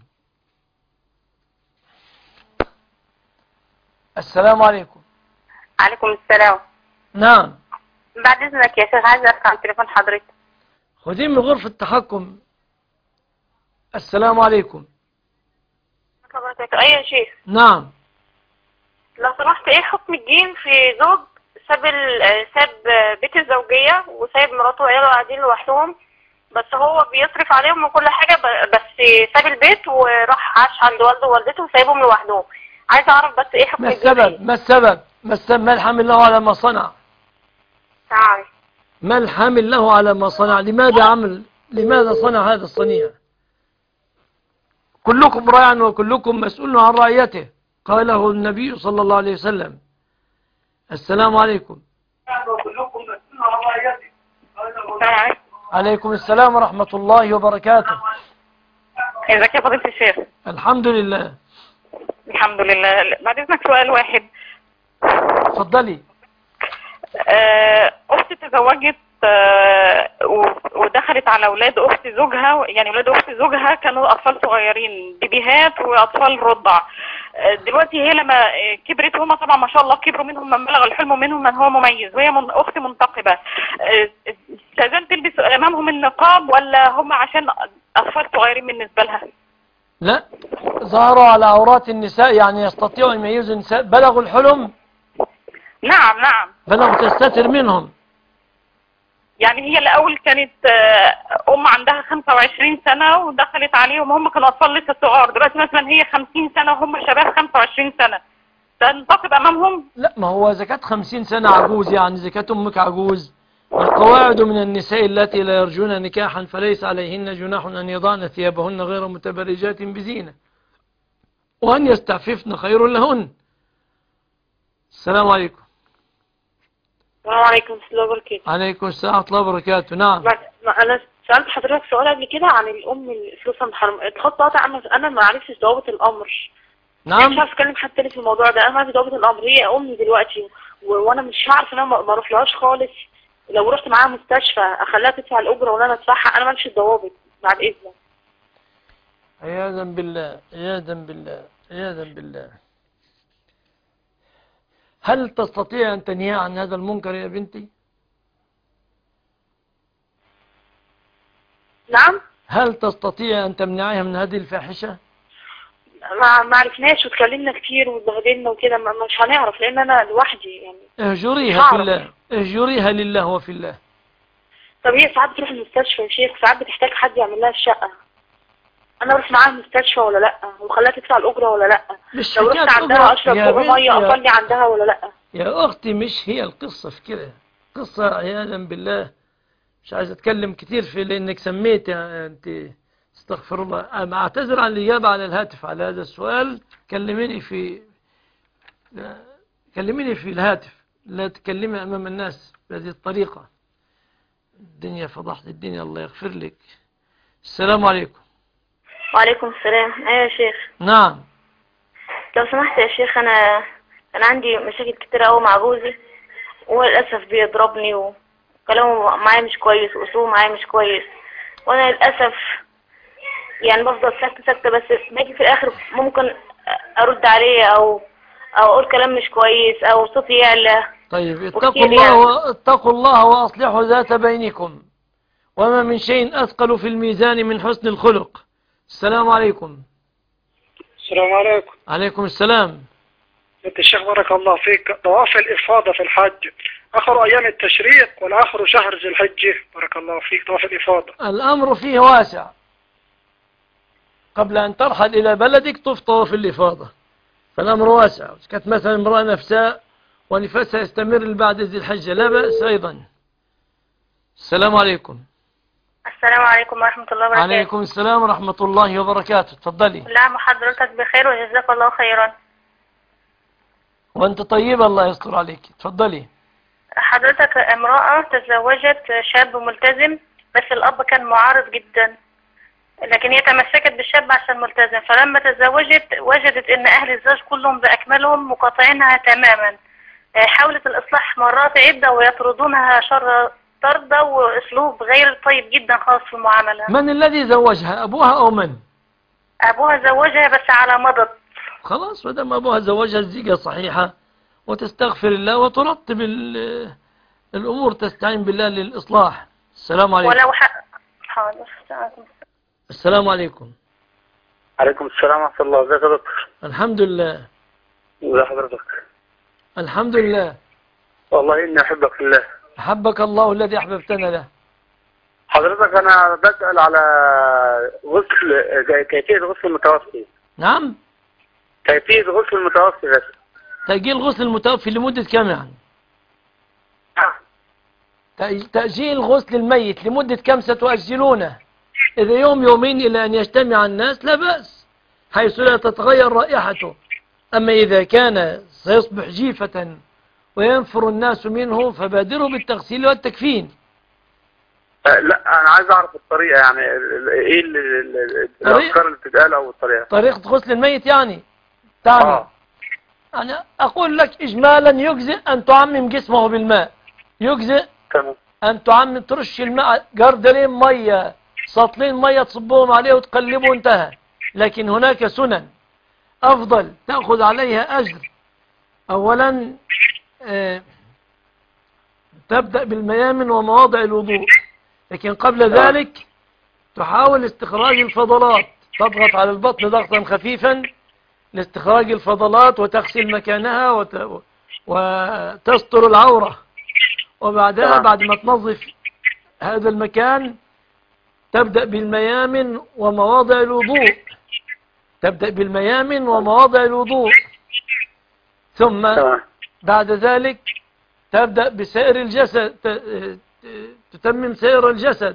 Speaker 3: السلام عليكم.
Speaker 12: عليكم السلام.
Speaker 3: نعم.
Speaker 12: بعد إذنك يا شيخ عايز أرقم تليفون حضرتك.
Speaker 3: خذيه من غرفة التحكم. السلام عليكم.
Speaker 8: أي يا شيخ.
Speaker 3: نعم.
Speaker 8: لو سمحت ايه حكم الدين في زوج ساب ال- ساب بيت الزوجية وسايب مراته وعياله قاعدين لوحدهم، بس هو بيصرف عليهم وكل حاجة، ب- بس ساب البيت وراح عاش عند والده ووالدته وسايبهم لوحدهم. عايز اعرف بس ايه حكم
Speaker 3: ما
Speaker 8: الدين
Speaker 3: السبب
Speaker 8: فيه.
Speaker 3: ما السبب ما السبب ما الحامل له على ما صنع؟
Speaker 8: تعال.
Speaker 3: ما الحامل له على ما صنع؟ لماذا عمل لماذا صنع هذا الصنيع؟ كلكم راع وكلكم مسؤول عن رعيته، قاله النبي صلى الله عليه وسلم. السلام عليكم. عليكم السلام ورحمة الله وبركاته.
Speaker 12: ازيك يا فضيلة الشيخ؟
Speaker 3: الحمد لله.
Speaker 12: الحمد لله. بعد إذنك سؤال واحد.
Speaker 3: اتفضلي.
Speaker 12: آه، أختي تزوجت آه، و- ودخلت على أولاد أخت زوجها، يعني أولاد أخت زوجها كانوا أطفال صغيرين بيبيهات وأطفال رضع. آه، دلوقتي هي لما آه، كبرت، هما طبعا ما شاء الله كبروا، منهم من بلغ الحلم ومنهم من هو مميز، وهي من أخت منتقبة. آه، لازم تلبس أمامهم النقاب ولا هم عشان أطفال صغيرين بالنسبة لها؟
Speaker 3: لا، ظهروا على عورات النساء، يعني يستطيعوا أن يميزوا النساء. بلغوا الحلم؟
Speaker 12: نعم نعم.
Speaker 3: بلغوا تستتر منهم.
Speaker 12: يعني هي الأول كانت آه، أم عندها خمسة وعشرين سنة ودخلت عليهم، هم كانوا أطفال لسه صغار. دلوقتي مثلا هي خمسين سنة وهم شباب خمسة وعشرين سنة، تنتقب أمامهم؟
Speaker 3: لا، ما هو زكاة خمسين سنة عجوز، يعني زكاة أمك عجوز. القواعد من النساء التي لا يرجون نكاحا فليس عليهن جناح أن يضعن ثيابهن غير متبرجات بزينة وأن يستعففن خير لهن. السلام عليكم.
Speaker 16: السلام عليكم ورحمة الله وبركاته.
Speaker 3: عليكم السلام ورحمة الله وبركاته. نعم.
Speaker 16: ما ما أنا سألت حضرتك سؤال قبل كده عن الأم اللي فلوسها محرمة، اتخطى قطع. أنا أنا ما عرفتش ضوابط الأمر.
Speaker 3: نعم.
Speaker 16: مش عارف أتكلم حد تاني في الموضوع ده. أنا ما عارف ضوابط الأمر. هي أمي دلوقتي و... وأنا مش عارف إن أنا ما ما أروحلهاش خالص. لو رحت معاها مستشفى أخليها تدفع الأجرة ولا أنا أدفعها؟ أنا ما أعرفش الضوابط بعد إذنك.
Speaker 3: عياذا بالله عياذا بالله عياذا بالله. هل تستطيع أن تنهي عن هذا المنكر يا بنتي؟
Speaker 16: نعم.
Speaker 3: هل تستطيع أن تمنعيها من هذه الفاحشة؟
Speaker 16: ما ما عرفناش واتكلمنا كتير واتبهدلنا وكده، ما- مش هنعرف لأن أنا لوحدي يعني.
Speaker 3: اهجريها في الله، اهجريها لله وفي الله.
Speaker 16: طب هي ساعات بتروح المستشفى يا شيخ، ساعات بتحتاج حد يعمل لها الشقة. أنا أروح معاها المستشفى ولا لأ؟ وخليها تدفع الأجرة ولا لأ؟
Speaker 3: مش
Speaker 16: لو
Speaker 3: حكاية
Speaker 16: رحت عندها
Speaker 3: أجرة
Speaker 16: أشرب
Speaker 3: يا
Speaker 16: بقى
Speaker 3: بنت
Speaker 16: مية
Speaker 3: يا-
Speaker 16: أصلي عندها ولا لأ؟
Speaker 3: يا أختي مش هي القصة في كده. قصة عياذا بالله مش عايز أتكلم كتير في لأنك سميت يا أنت. استغفر الله. أنا أعتذر عن الإجابة على الهاتف على هذا السؤال. كلميني في لا، كلميني في الهاتف، لا تكلمي أمام الناس بهذه الطريقة. الدنيا فضحت الدنيا، الله يغفر لك. السلام عليكم.
Speaker 8: وعليكم السلام. ايوه يا شيخ.
Speaker 3: نعم.
Speaker 8: لو سمحت يا شيخ، انا انا عندي مشاكل كتير قوي مع جوزي، وللاسف بيضربني وكلامه معايا مش كويس واسلوبه معايا مش كويس، وانا للاسف يعني بفضل ساكته ساكته، بس باجي في الاخر ممكن ارد عليه او او اقول كلام مش كويس او صوتي يعلى.
Speaker 3: طيب اتقوا الله يعني. واتقوا الله واصلحوا ذات بينكم، وما من شيء اثقل في الميزان من حسن الخلق. السلام عليكم.
Speaker 13: السلام عليكم.
Speaker 3: عليكم السلام.
Speaker 13: انت الشيخ بارك الله فيك، طواف الافاضه في الحج اخر ايام التشريق ولا اخر شهر ذي الحجه؟ بارك الله فيك. طواف الافاضه
Speaker 3: الامر فيه واسع. قبل ان ترحل الى بلدك طف طواف الافاضه، فالامر واسع. كانت مثلا امراه نفساء ونفسها يستمر بعد ذي الحجه لا باس ايضا. السلام عليكم.
Speaker 8: السلام عليكم ورحمة الله وبركاته.
Speaker 3: عليكم السلام ورحمة الله وبركاته. تفضلي.
Speaker 8: نعم حضرتك بخير وجزاك الله خيرا.
Speaker 3: وانت طيبة الله يستر عليك. تفضلي.
Speaker 8: حضرتك امرأة تزوجت شاب ملتزم، بس الأب كان معارض جدا، لكن هي تمسكت بالشاب عشان ملتزم، فلما تزوجت وجدت ان أهل الزوج كلهم بأكملهم مقاطعينها تماما. حاولت الإصلاح مرات عدة ويطردونها شر طردة واسلوب غير طيب جدا خاص في المعاملة.
Speaker 3: من الذي زوجها، ابوها او من؟
Speaker 8: ابوها زوجها بس على مضض.
Speaker 3: خلاص ما دام ابوها زوجها الزيجة صحيحة، وتستغفر الله وترتب الامور، تستعين بالله للاصلاح. السلام عليكم.
Speaker 8: ولو حق حاضر.
Speaker 3: السلام عليكم.
Speaker 13: عليكم السلام ورحمة الله. ازيك يا دكتور؟
Speaker 3: الحمد لله.
Speaker 13: ازي حضرتك؟
Speaker 3: الحمد لله.
Speaker 13: والله اني احبك في الله.
Speaker 3: أحبك الله الذي أحببتنا له.
Speaker 13: حضرتك أنا بسأل على غسل، كيفية غسل المتوفي.
Speaker 3: نعم.
Speaker 13: كيفية غسل المتوفي بس.
Speaker 3: تأجيل غسل المتوفي لمدة كم يعني؟ تأجيل غسل الميت لمدة كم ستؤجلونه؟ إذا يوم يومين إلى أن يجتمع الناس لا بأس، حيث لا تتغير رائحته. أما إذا كان سيصبح جيفة وينفر الناس منه فبادروا بالتغسيل والتكفين.
Speaker 13: أه لا أنا عايز أعرف الطريقة، يعني إيه الأفكار اللي بتتقال أو الطريقة.
Speaker 3: طريقة غسل الميت يعني تعمل آه. أنا أقول لك إجمالا يجزئ أن تعمم جسمه بالماء، يجزئ
Speaker 13: تمام
Speaker 3: أن تعمم ترش الماء جردلين مية سطلين مية تصبهم عليه وتقلبه انتهى. لكن هناك سنن أفضل تأخذ عليها أجر. أولا آه تبدأ بالميامن ومواضع الوضوء، لكن قبل ذلك تحاول استخراج الفضلات، تضغط على البطن ضغطا خفيفا لاستخراج الفضلات وتغسل مكانها وت... وتستر العورة. وبعدها بعد ما تنظف هذا المكان تبدأ بالميامن ومواضع الوضوء، تبدأ بالميامن ومواضع الوضوء، ثم بعد ذلك تبدأ بسائر الجسد، تتمم سائر الجسد،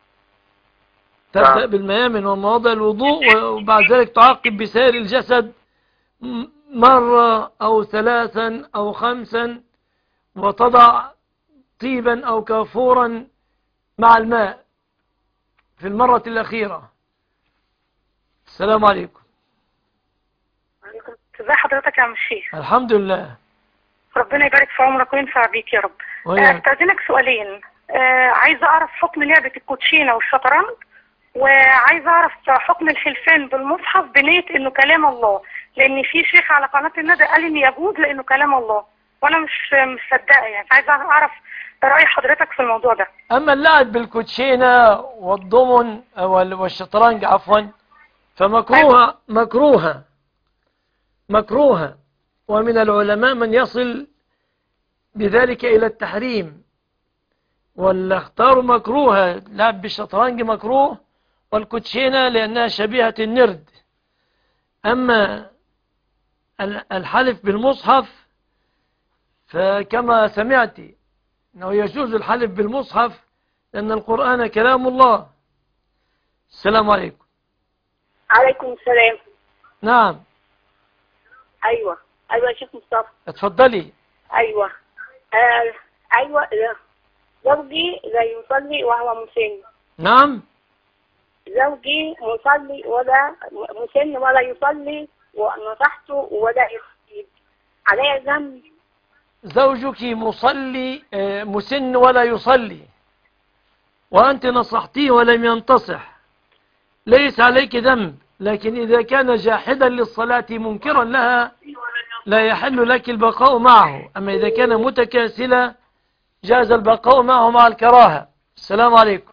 Speaker 3: تبدأ بالميامن ومواضع الوضوء، وبعد ذلك تعقب بسائر الجسد مرة أو ثلاثا أو خمسا، وتضع طيبا أو كافورا مع الماء في المرة الأخيرة. السلام عليكم.
Speaker 8: عليكم. ازي حضرتك يا عم الشيخ؟
Speaker 3: الحمد لله.
Speaker 8: ربنا يبارك في عمرك وينفع بيك يا رب. استاذنك سؤالين. آه عايزه اعرف حكم لعبه الكوتشينه والشطرنج، وعايزه اعرف حكم الحلفان بالمصحف بنيه انه كلام الله، لان في شيخ على قناه الندى قال ان يجوز لانه كلام الله، وانا مش مصدقه يعني، عايزه اعرف راي حضرتك في الموضوع ده.
Speaker 3: اما اللعب بالكوتشينه والضمن والشطرنج عفوا فمكروهه مكروهه مكروهه ومن العلماء من يصل بذلك إلى التحريم، ولا اختاروا مكروهة. لعب بالشطرنج مكروه، والكوتشينة لأنها شبيهة النرد. أما الحلف بالمصحف فكما سمعت أنه يجوز الحلف بالمصحف لأن القرآن كلام الله. السلام عليكم.
Speaker 17: عليكم السلام.
Speaker 3: نعم.
Speaker 17: أيوة أيوة يا شيخ مصطفى.
Speaker 3: اتفضلي.
Speaker 17: أيوة آه أيوة زوجي لا يصلي وهو مسن.
Speaker 3: نعم.
Speaker 17: زوجي مصلي ولا مسن ولا يصلي ونصحته ولا يصلي، علي ذنب؟
Speaker 3: زوجك مصلي آه، مسن ولا يصلي وأنت نصحتيه ولم ينتصح، ليس عليك ذنب، لكن إذا كان جاحدا للصلاة منكرا لها لا يحل لك البقاء معه. أما إذا كان متكاسلا جاز البقاء معه مع الكراهة. السلام عليكم.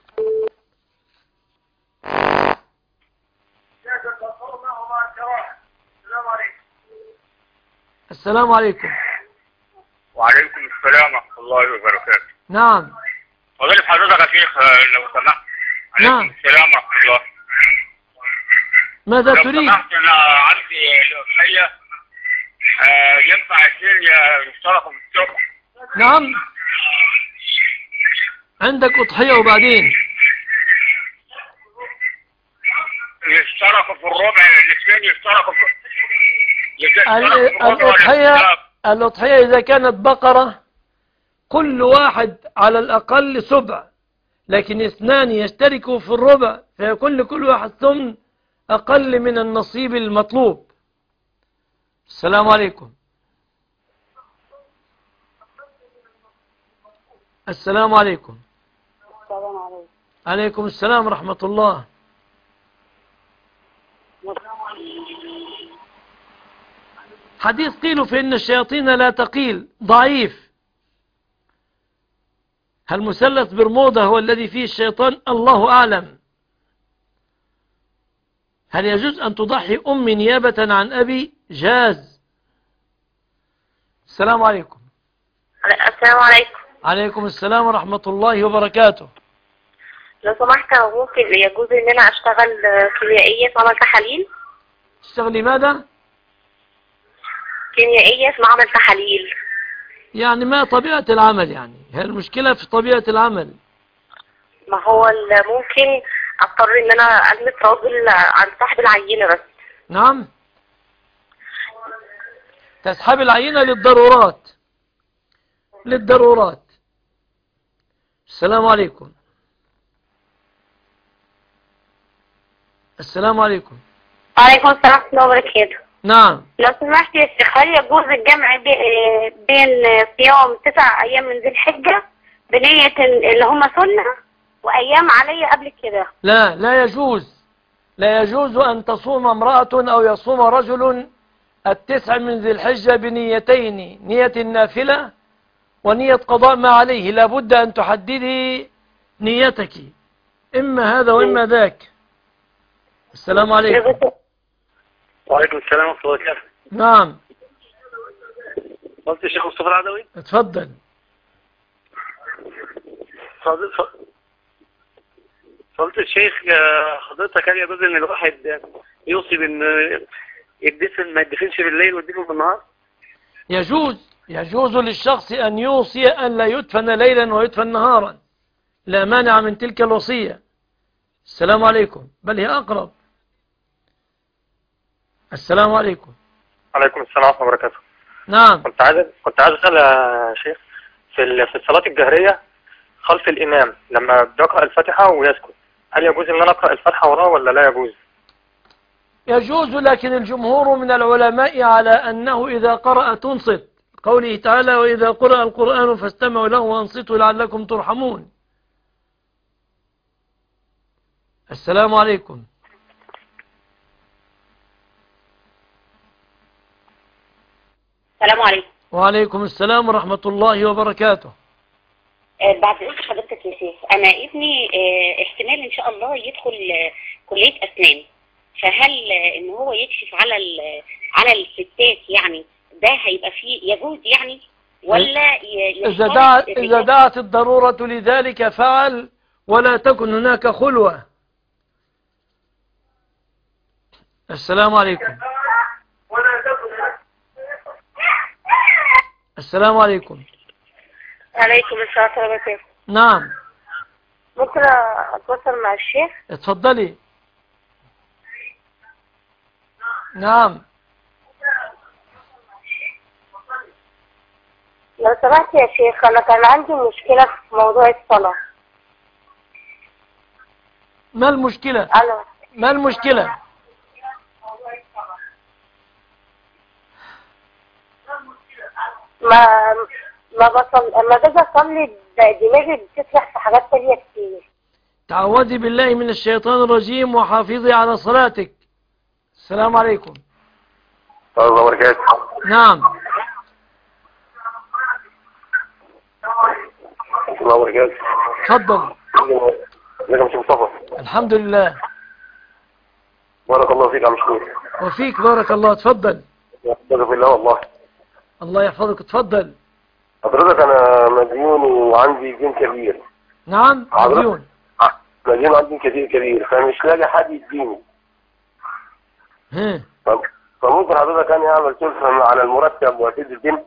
Speaker 3: السلام عليكم.
Speaker 18: وعليكم السلام ورحمة الله وبركاته.
Speaker 3: نعم.
Speaker 18: فضيلة حضرتك يا شيخ لو سمحت. عليكم
Speaker 3: نعم.
Speaker 18: السلام ورحمة الله.
Speaker 3: ماذا
Speaker 18: لو
Speaker 3: تريد؟
Speaker 18: سمحت أنا عندي الأضحية آه، ينفع اثنين يشتركوا في الصبح؟
Speaker 3: نعم. عندك أضحية وبعدين
Speaker 18: يشتركوا في الربع، الاثنين يشتركوا في
Speaker 3: ال- الأضحية الأضحية إذا كانت بقرة كل واحد على الأقل سبع، لكن اثنان يشتركوا في الربع فيكون لكل واحد ثمن أقل من النصيب المطلوب. السلام عليكم. السلام عليكم.
Speaker 17: السلام عليكم.
Speaker 3: عليكم السلام ورحمة الله. حديث قيل في إن الشياطين لا تقيل ضعيف. هل مثلث برمودا هو الذي فيه الشيطان؟ الله أعلم. هل يجوز أن تضحي أمي نيابة عن أبي؟ جاز. السلام عليكم.
Speaker 8: السلام عليكم.
Speaker 3: عليكم السلام ورحمة الله وبركاته.
Speaker 8: لو سمحت هو ممكن يجوز ان انا اشتغل كيميائية في معمل تحاليل؟
Speaker 3: تشتغلي ماذا؟
Speaker 8: كيميائية في معمل تحاليل.
Speaker 3: يعني ما طبيعة العمل؟ يعني هي المشكلة في طبيعة العمل.
Speaker 8: ما هو ال- ممكن اضطر ان انا المس راجل عن صاحب العينة بس.
Speaker 3: نعم. تسحب العينة للضرورات للضرورات. السلام عليكم. السلام عليكم.
Speaker 8: وعليكم السلام ورحمة الله وبركاته.
Speaker 3: نعم.
Speaker 8: لو سمحت يا شيخ، هل يجوز الجمع بي- بين صيام تسع أيام من ذي الحجة بنية اللي هم سنة وأيام علي قبل كده؟
Speaker 3: لا لا يجوز. لا يجوز أن تصوم امرأة أو يصوم رجل التسع من ذي الحجة بنيتين، نية النافلة ونية قضاء ما عليه. لا بد أن تحددي نيتك، إما هذا وإما ذاك. السلام عليكم.
Speaker 6: وعليكم السلام ورحمة الله وبركاته.
Speaker 3: نعم.
Speaker 6: قلت الشيخ مصطفى العدوي.
Speaker 3: اتفضل.
Speaker 6: فضل- ف- فضلت الشيخ آه، حضرتك هل يجوز ان الواحد يوصي بان يدفن ما يدفنش بالليل ويدفن بالنهار؟
Speaker 3: يجوز يجوز للشخص أن يوصي أن لا يدفن ليلا ويدفن نهارا، لا مانع من تلك الوصية. السلام عليكم. بل هي أقرب. السلام عليكم.
Speaker 19: عليكم السلام ورحمة الله وبركاته.
Speaker 3: نعم.
Speaker 19: كنت عايز كنت عايز اسال يا شيخ في ال- في الصلاة الجهرية خلف الإمام لما بيقرأ الفاتحة ويسكت، هل يجوز إن أنا أقرأ الفاتحة وراه ولا لا يجوز؟
Speaker 3: يجوز، لكن الجمهور من العلماء على أنه إذا قرأ تنصت، قوله تعالى وإذا قرأ القرآن فاستمعوا له وانصتوا لعلكم ترحمون. السلام عليكم.
Speaker 20: السلام عليكم.
Speaker 3: وعليكم السلام ورحمة الله وبركاته.
Speaker 20: آه، بعد اذن حضرتك يا شيخ، انا ابني آه، احتمال ان شاء الله يدخل آه، كلية اسنان، فهل آه، ان هو يكشف على ال- على الستات يعني ده هيبقى فيه يجوز يعني ولا ي-
Speaker 3: إذا
Speaker 20: يشترط
Speaker 3: دعت,
Speaker 20: الرجال؟
Speaker 3: إذا دعت الضرورة لذلك فعل، ولا تكن هناك خلوة. السلام عليكم. السلام عليكم.
Speaker 8: عليكم السلام ورحمة الله وبركاته.
Speaker 3: نعم.
Speaker 8: ممكن أتواصل مع الشيخ؟
Speaker 3: اتفضلي. نعم.
Speaker 8: لو سمحت يا شيخ، أنا كان عندي مشكلة في موضوع الصلاة.
Speaker 3: ما المشكلة؟
Speaker 17: الو.
Speaker 3: ما المشكلة؟
Speaker 17: ما ما بصل لما باجي اصلي دماغي بتسرح في حاجات تانية كتير.
Speaker 3: تعوذي بالله من الشيطان الرجيم وحافظي على صلاتك. السلام عليكم.
Speaker 15: الله وبركاته.
Speaker 3: نعم.
Speaker 15: الله وبركاته.
Speaker 3: تفضل.
Speaker 15: ازيك يا مش مصطفى؟
Speaker 3: الحمد لله.
Speaker 15: بارك الله فيك يا مشكور.
Speaker 3: وفيك بارك الله. تفضل.
Speaker 15: بارك الله والله.
Speaker 3: الله يحفظك. تفضل.
Speaker 15: حضرتك انا مديون وعندي دين كبير.
Speaker 3: نعم مديون.
Speaker 15: مديون عندي دين كبير كبير فمش لاقي حد يديني.
Speaker 3: ها.
Speaker 15: فممكن حضرتك انا اعمل سلفة على المرتب واسد الدين؟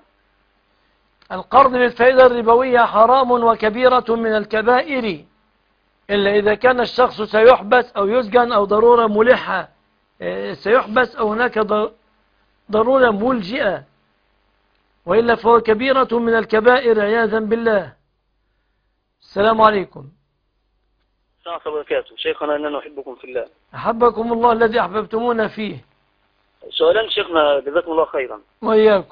Speaker 3: القرض بالفائدة الربوية حرام وكبيرة من الكبائر إلا إذا كان الشخص سيحبس أو يسجن أو ضرورة ملحة سيحبس أو هناك ضرورة ملجئة، وإلا فهو كبيرة من الكبائر عياذا بالله. السلام عليكم.
Speaker 6: السلام عليكم وبركاته. شيخنا إننا نحبكم في الله.
Speaker 3: أحبكم الله الذي أحببتمونا فيه.
Speaker 6: سؤالا شيخنا جزاكم الله خيرا.
Speaker 3: وإياكم.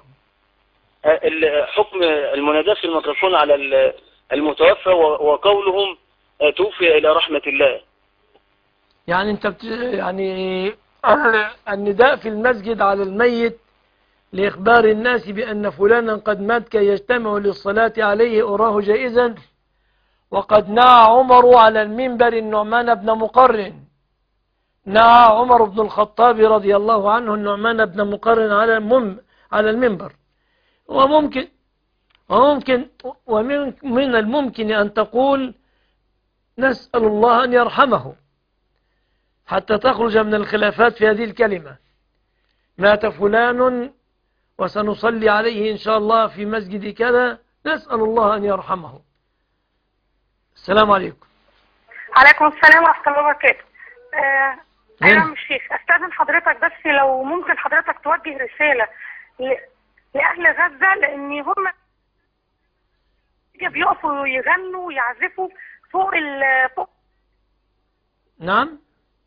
Speaker 6: حكم المناداة في الميكروفون على المتوفى وقولهم توفي إلى رحمة الله.
Speaker 3: يعني أنت بت... يعني النداء في المسجد على الميت لإخبار الناس بأن فلانا قد مات كي يجتمعوا للصلاة عليه أراه جائزا، وقد نعى عمر على المنبر النعمان بن مقرن، نعى عمر بن الخطاب رضي الله عنه النعمان بن مقرن على المم على المنبر. وممكن وممكن ومن من الممكن أن تقول نسأل الله أن يرحمه حتى تخرج من الخلافات في هذه الكلمة. مات فلان وسنصلي عليه إن شاء الله في مسجد كذا، نسأل الله أن يرحمه. السلام عليكم.
Speaker 8: عليكم السلام ورحمة الله وبركاته. آه أنا الشيخ أستاذن حضرتك بس لو ممكن حضرتك توجه رسالة لأهل غزة، لأن هم بيقفوا يغنوا ويعزفوا فوق ال فوق.
Speaker 3: نعم.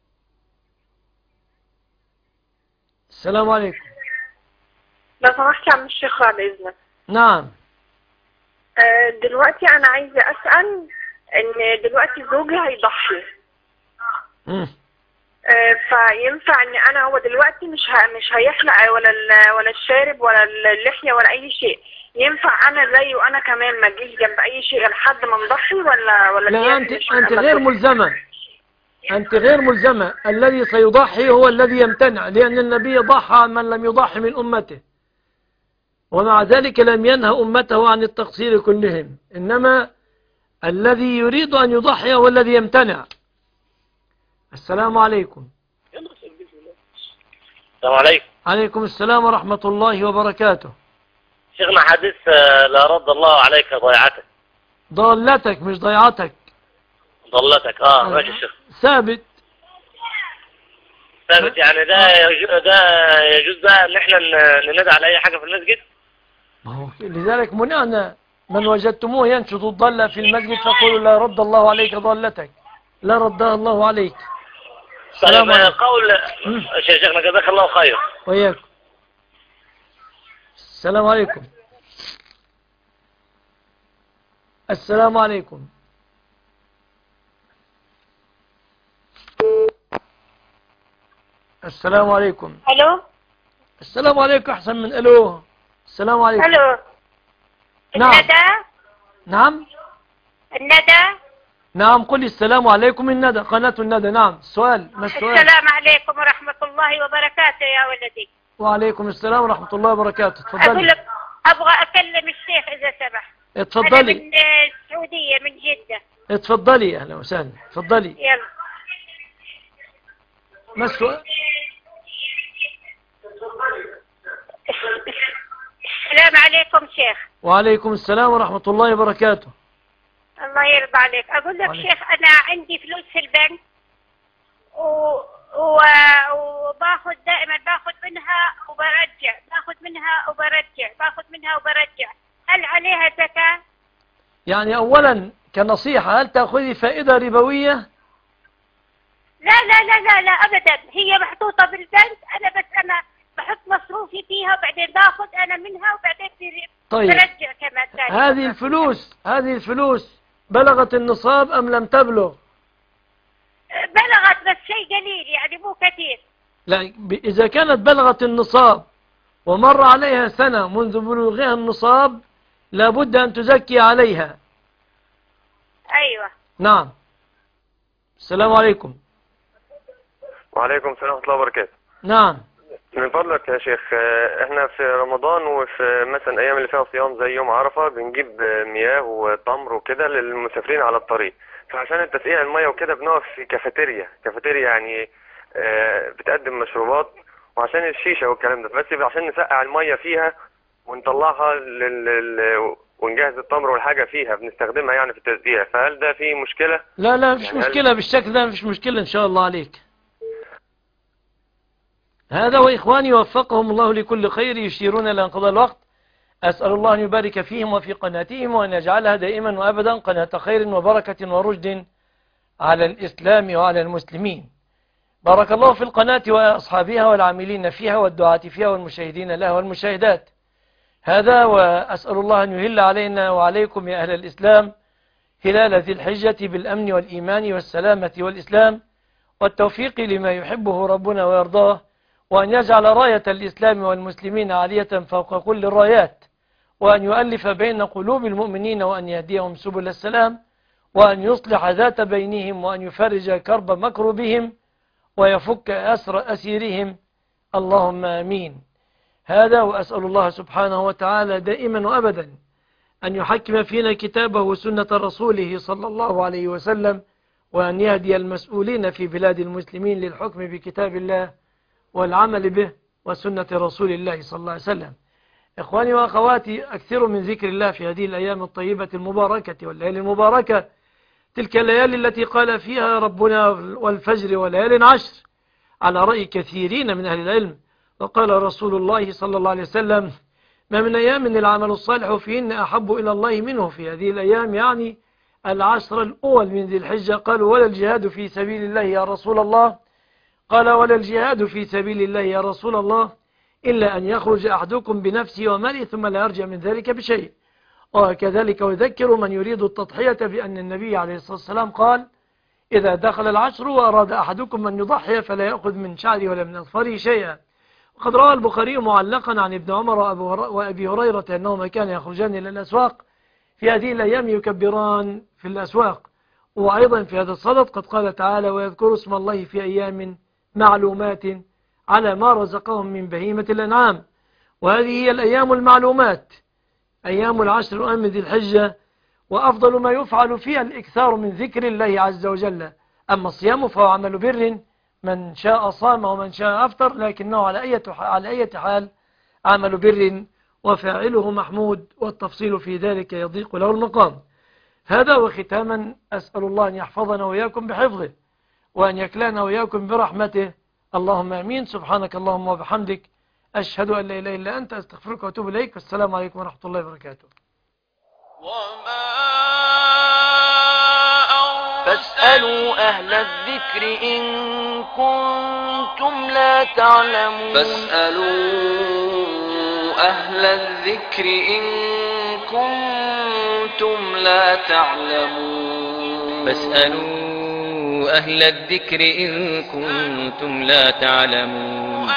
Speaker 3: السلام عليكم.
Speaker 21: لو سمحت يا عم الشيخ بعد إذنك.
Speaker 3: نعم.
Speaker 21: آه دلوقتي أنا عايزة أسأل إن دلوقتي زوجي هيضحي.
Speaker 3: امم
Speaker 21: آه فينفع إن أنا هو دلوقتي مش ه... مش هيحلق ولا ال... ولا الشارب ولا اللحية ولا أي شيء، ينفع أنا زيه وأنا كمان ما أجيش جنب أي شيء لحد ما نضحي ولا ولا
Speaker 3: لا أنت أنت غير ملزمة، أنت غير ملزمة. الذي سيضحي هو الذي يمتنع، لأن النبي ضحى من لم يضحي من أمته، ومع ذلك لم ينهى أمته عن التقصير كلهم، إنما الذي يريد أن يضحي هو الذي يمتنع. السلام عليكم.
Speaker 22: السلام عليكم.
Speaker 3: عليكم السلام ورحمة الله وبركاته.
Speaker 22: شيخنا حديث لا رد الله عليك ضيعتك.
Speaker 3: ضلتك مش ضيعتك.
Speaker 22: ضلتك اه ماشي يا شيخ.
Speaker 3: ثابت.
Speaker 22: ثابت يعني ده يجوز ده يجوز بقى ان احنا ننادي على اي حاجة في المسجد؟
Speaker 3: لذلك منعنا من وجدتموه ينشط الضالة في المسجد فقولوا لا رد الله عليك ضالتك، لا ردها الله عليك.
Speaker 22: طيب قول شيخنا جزاك الله خير.
Speaker 3: وياكم. السلام عليكم. السلام عليكم. السلام عليكم.
Speaker 8: الو.
Speaker 3: السلام عليكم احسن من الو. السلام عليكم.
Speaker 8: الو.
Speaker 3: نعم.
Speaker 8: الندى.
Speaker 3: نعم.
Speaker 8: الندى.
Speaker 3: نعم قولي السلام عليكم. الندى قناة الندى. نعم. السؤال ما السؤال؟
Speaker 8: السلام عليكم ورحمة الله وبركاته يا ولدي.
Speaker 3: وعليكم السلام ورحمة الله وبركاته.
Speaker 8: أقول
Speaker 3: تفضلي.
Speaker 8: لك أبغى أكلم الشيخ إذا سمح.
Speaker 3: اتفضلي.
Speaker 8: أنا من السعودية من جدة.
Speaker 3: اتفضلي أهلا وسهلا. اتفضلي.
Speaker 8: يلا.
Speaker 3: ما السؤال؟
Speaker 8: السلام عليكم شيخ.
Speaker 3: وعليكم السلام ورحمة الله وبركاته.
Speaker 8: الله يرضى عليك. أقول لك
Speaker 3: وعليكم.
Speaker 8: شيخ أنا عندي فلوس في البنك و... و... وباخذ دائما باخذ منها وبرجع، باخذ منها وبرجع، باخذ منها وبرجع، هل عليها زكاة؟
Speaker 3: يعني أولا كنصيحة، هل تأخذي فائدة ربوية؟
Speaker 1: لا لا لا لا لا ابدا، هي محطوطه بالبنك، انا بس انا بحط مصروفي فيها وبعدين باخذ انا منها وبعدين
Speaker 3: طيب
Speaker 1: برجع كمان ثاني.
Speaker 3: هذه الفلوس هذه الفلوس بلغت النصاب ام لم تبلغ؟
Speaker 1: بلغت بس شيء قليل يعني مو كثير.
Speaker 3: لا، اذا كانت بلغت النصاب ومر عليها سنة منذ بلوغها النصاب لابد ان تزكي عليها.
Speaker 1: ايوه
Speaker 3: نعم. السلام عليكم.
Speaker 15: وعليكم السلام ورحمة الله وبركاته.
Speaker 3: نعم.
Speaker 15: من فضلك يا شيخ، احنا في رمضان وفي مثلا ايام اللي فيها صيام زي يوم عرفة بنجيب مياه وتمر وكده للمسافرين على الطريق، فعشان التسقيع المية وكده بنقف في كافيتيريا كافيتيريا يعني اه بتقدم مشروبات، وعشان الشيشة والكلام ده، بس عشان نسقع المية فيها ونطلعها لل... لل... ونجهز التمر والحاجة فيها بنستخدمها يعني في التسقيع، فهل ده فيه مشكلة؟
Speaker 3: لا لا مفيش
Speaker 15: يعني
Speaker 3: مشكلة
Speaker 15: هل...
Speaker 3: بالشكل ده، مفيش مشكلة ان شاء الله عليك. هذا وإخواني وفقهم الله لكل خير يشيرون إلى انقضاء الوقت. أسأل الله أن يبارك فيهم وفي قناتهم وأن يجعلها دائما وأبدا قناة خير وبركة ورشد على الإسلام وعلى المسلمين. بارك الله في القناة وأصحابها والعاملين فيها والدعاة فيها والمشاهدين لها والمشاهدات. هذا وأسأل الله أن يهل علينا وعليكم يا أهل الإسلام هلال ذي الحجة بالأمن والإيمان والسلامة والإسلام والتوفيق لما يحبه ربنا ويرضاه، وأن يجعل راية الإسلام والمسلمين عالية فوق كل الرايات، وأن يؤلف بين قلوب المؤمنين وأن يهديهم سبل السلام، وأن يصلح ذات بينهم، وأن يفرج كرب مكروبهم ويفك أسر أسيرهم، اللهم آمين. هذا وأسأل الله سبحانه وتعالى دائما وأبدا أن يحكم فينا كتابه وسنة رسوله صلى الله عليه وسلم، وأن يهدي المسؤولين في بلاد المسلمين للحكم بكتاب الله والعمل به وسنة رسول الله صلى الله عليه وسلم. إخواني وأخواتي، أكثروا من ذكر الله في هذه الأيام الطيبة المباركة والليالي المباركة، تلك الليالي التي قال فيها ربنا والفجر وليال عشر على رأي كثيرين من أهل العلم. وقال رسول الله صلى الله عليه وسلم: ما من أيام من العمل الصالح فيهن أحب إلى الله منه في هذه الأيام، يعني العشر الأول من ذي الحجة. قالوا: ولا الجهاد في سبيل الله يا رسول الله؟ قال: ولا الجهاد في سبيل الله يا رسول الله إلا أن يخرج أحدكم بنفسه وماله ثم لا يرجع من ذلك بشيء. وكذلك يذكر من يريد التضحية بأن النبي عليه الصلاة والسلام قال: إذا دخل العشر وأراد أحدكم أن يضحي فلا يأخذ من شعره ولا من أظفاره شيئا. وقد روى البخاري معلقا عن ابن عمر وأبي هريرة أنهما كانوا يخرجان إلى الأسواق في هذه الأيام يكبران في الأسواق. وأيضا في هذا الصدد قد قال تعالى: ويذكر اسم الله في أيام معلومات على ما رزقهم من بهيمة الأنعام. وهذه هي الأيام المعلومات، أيام العشر الأيام من ذي الحجة، وأفضل ما يفعل فيها الإكثار من ذكر الله عز وجل. أما الصيام فهو عمل بر، من شاء صام ومن شاء أفطر، لكنه على أي على أي حال عمل بر وفاعله محمود، والتفصيل في ذلك يضيق له المقام. هذا وختاما أسأل الله أن يحفظنا وإياكم بحفظه، وأن يكلنا وإياكم برحمته، اللهم آمين. سبحانك اللهم وبحمدك، أشهد أن لا إله إلا أنت، أستغفرك وأتوب إليك. والسلام عليكم ورحمة الله وبركاته.
Speaker 2: فاسألوا أهل الذكر إن كنتم لا تعلمون فاسألوا أهل الذكر إن كنتم لا تعلمون
Speaker 23: فاسألوا أهل الذكر إن كنتم لا تعلمون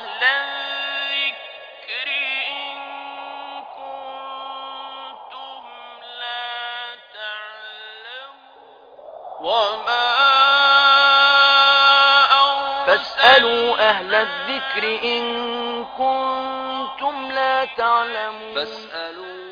Speaker 2: فاسألوا أهل الذكر إن كنتم لا تعلمون فاسألوا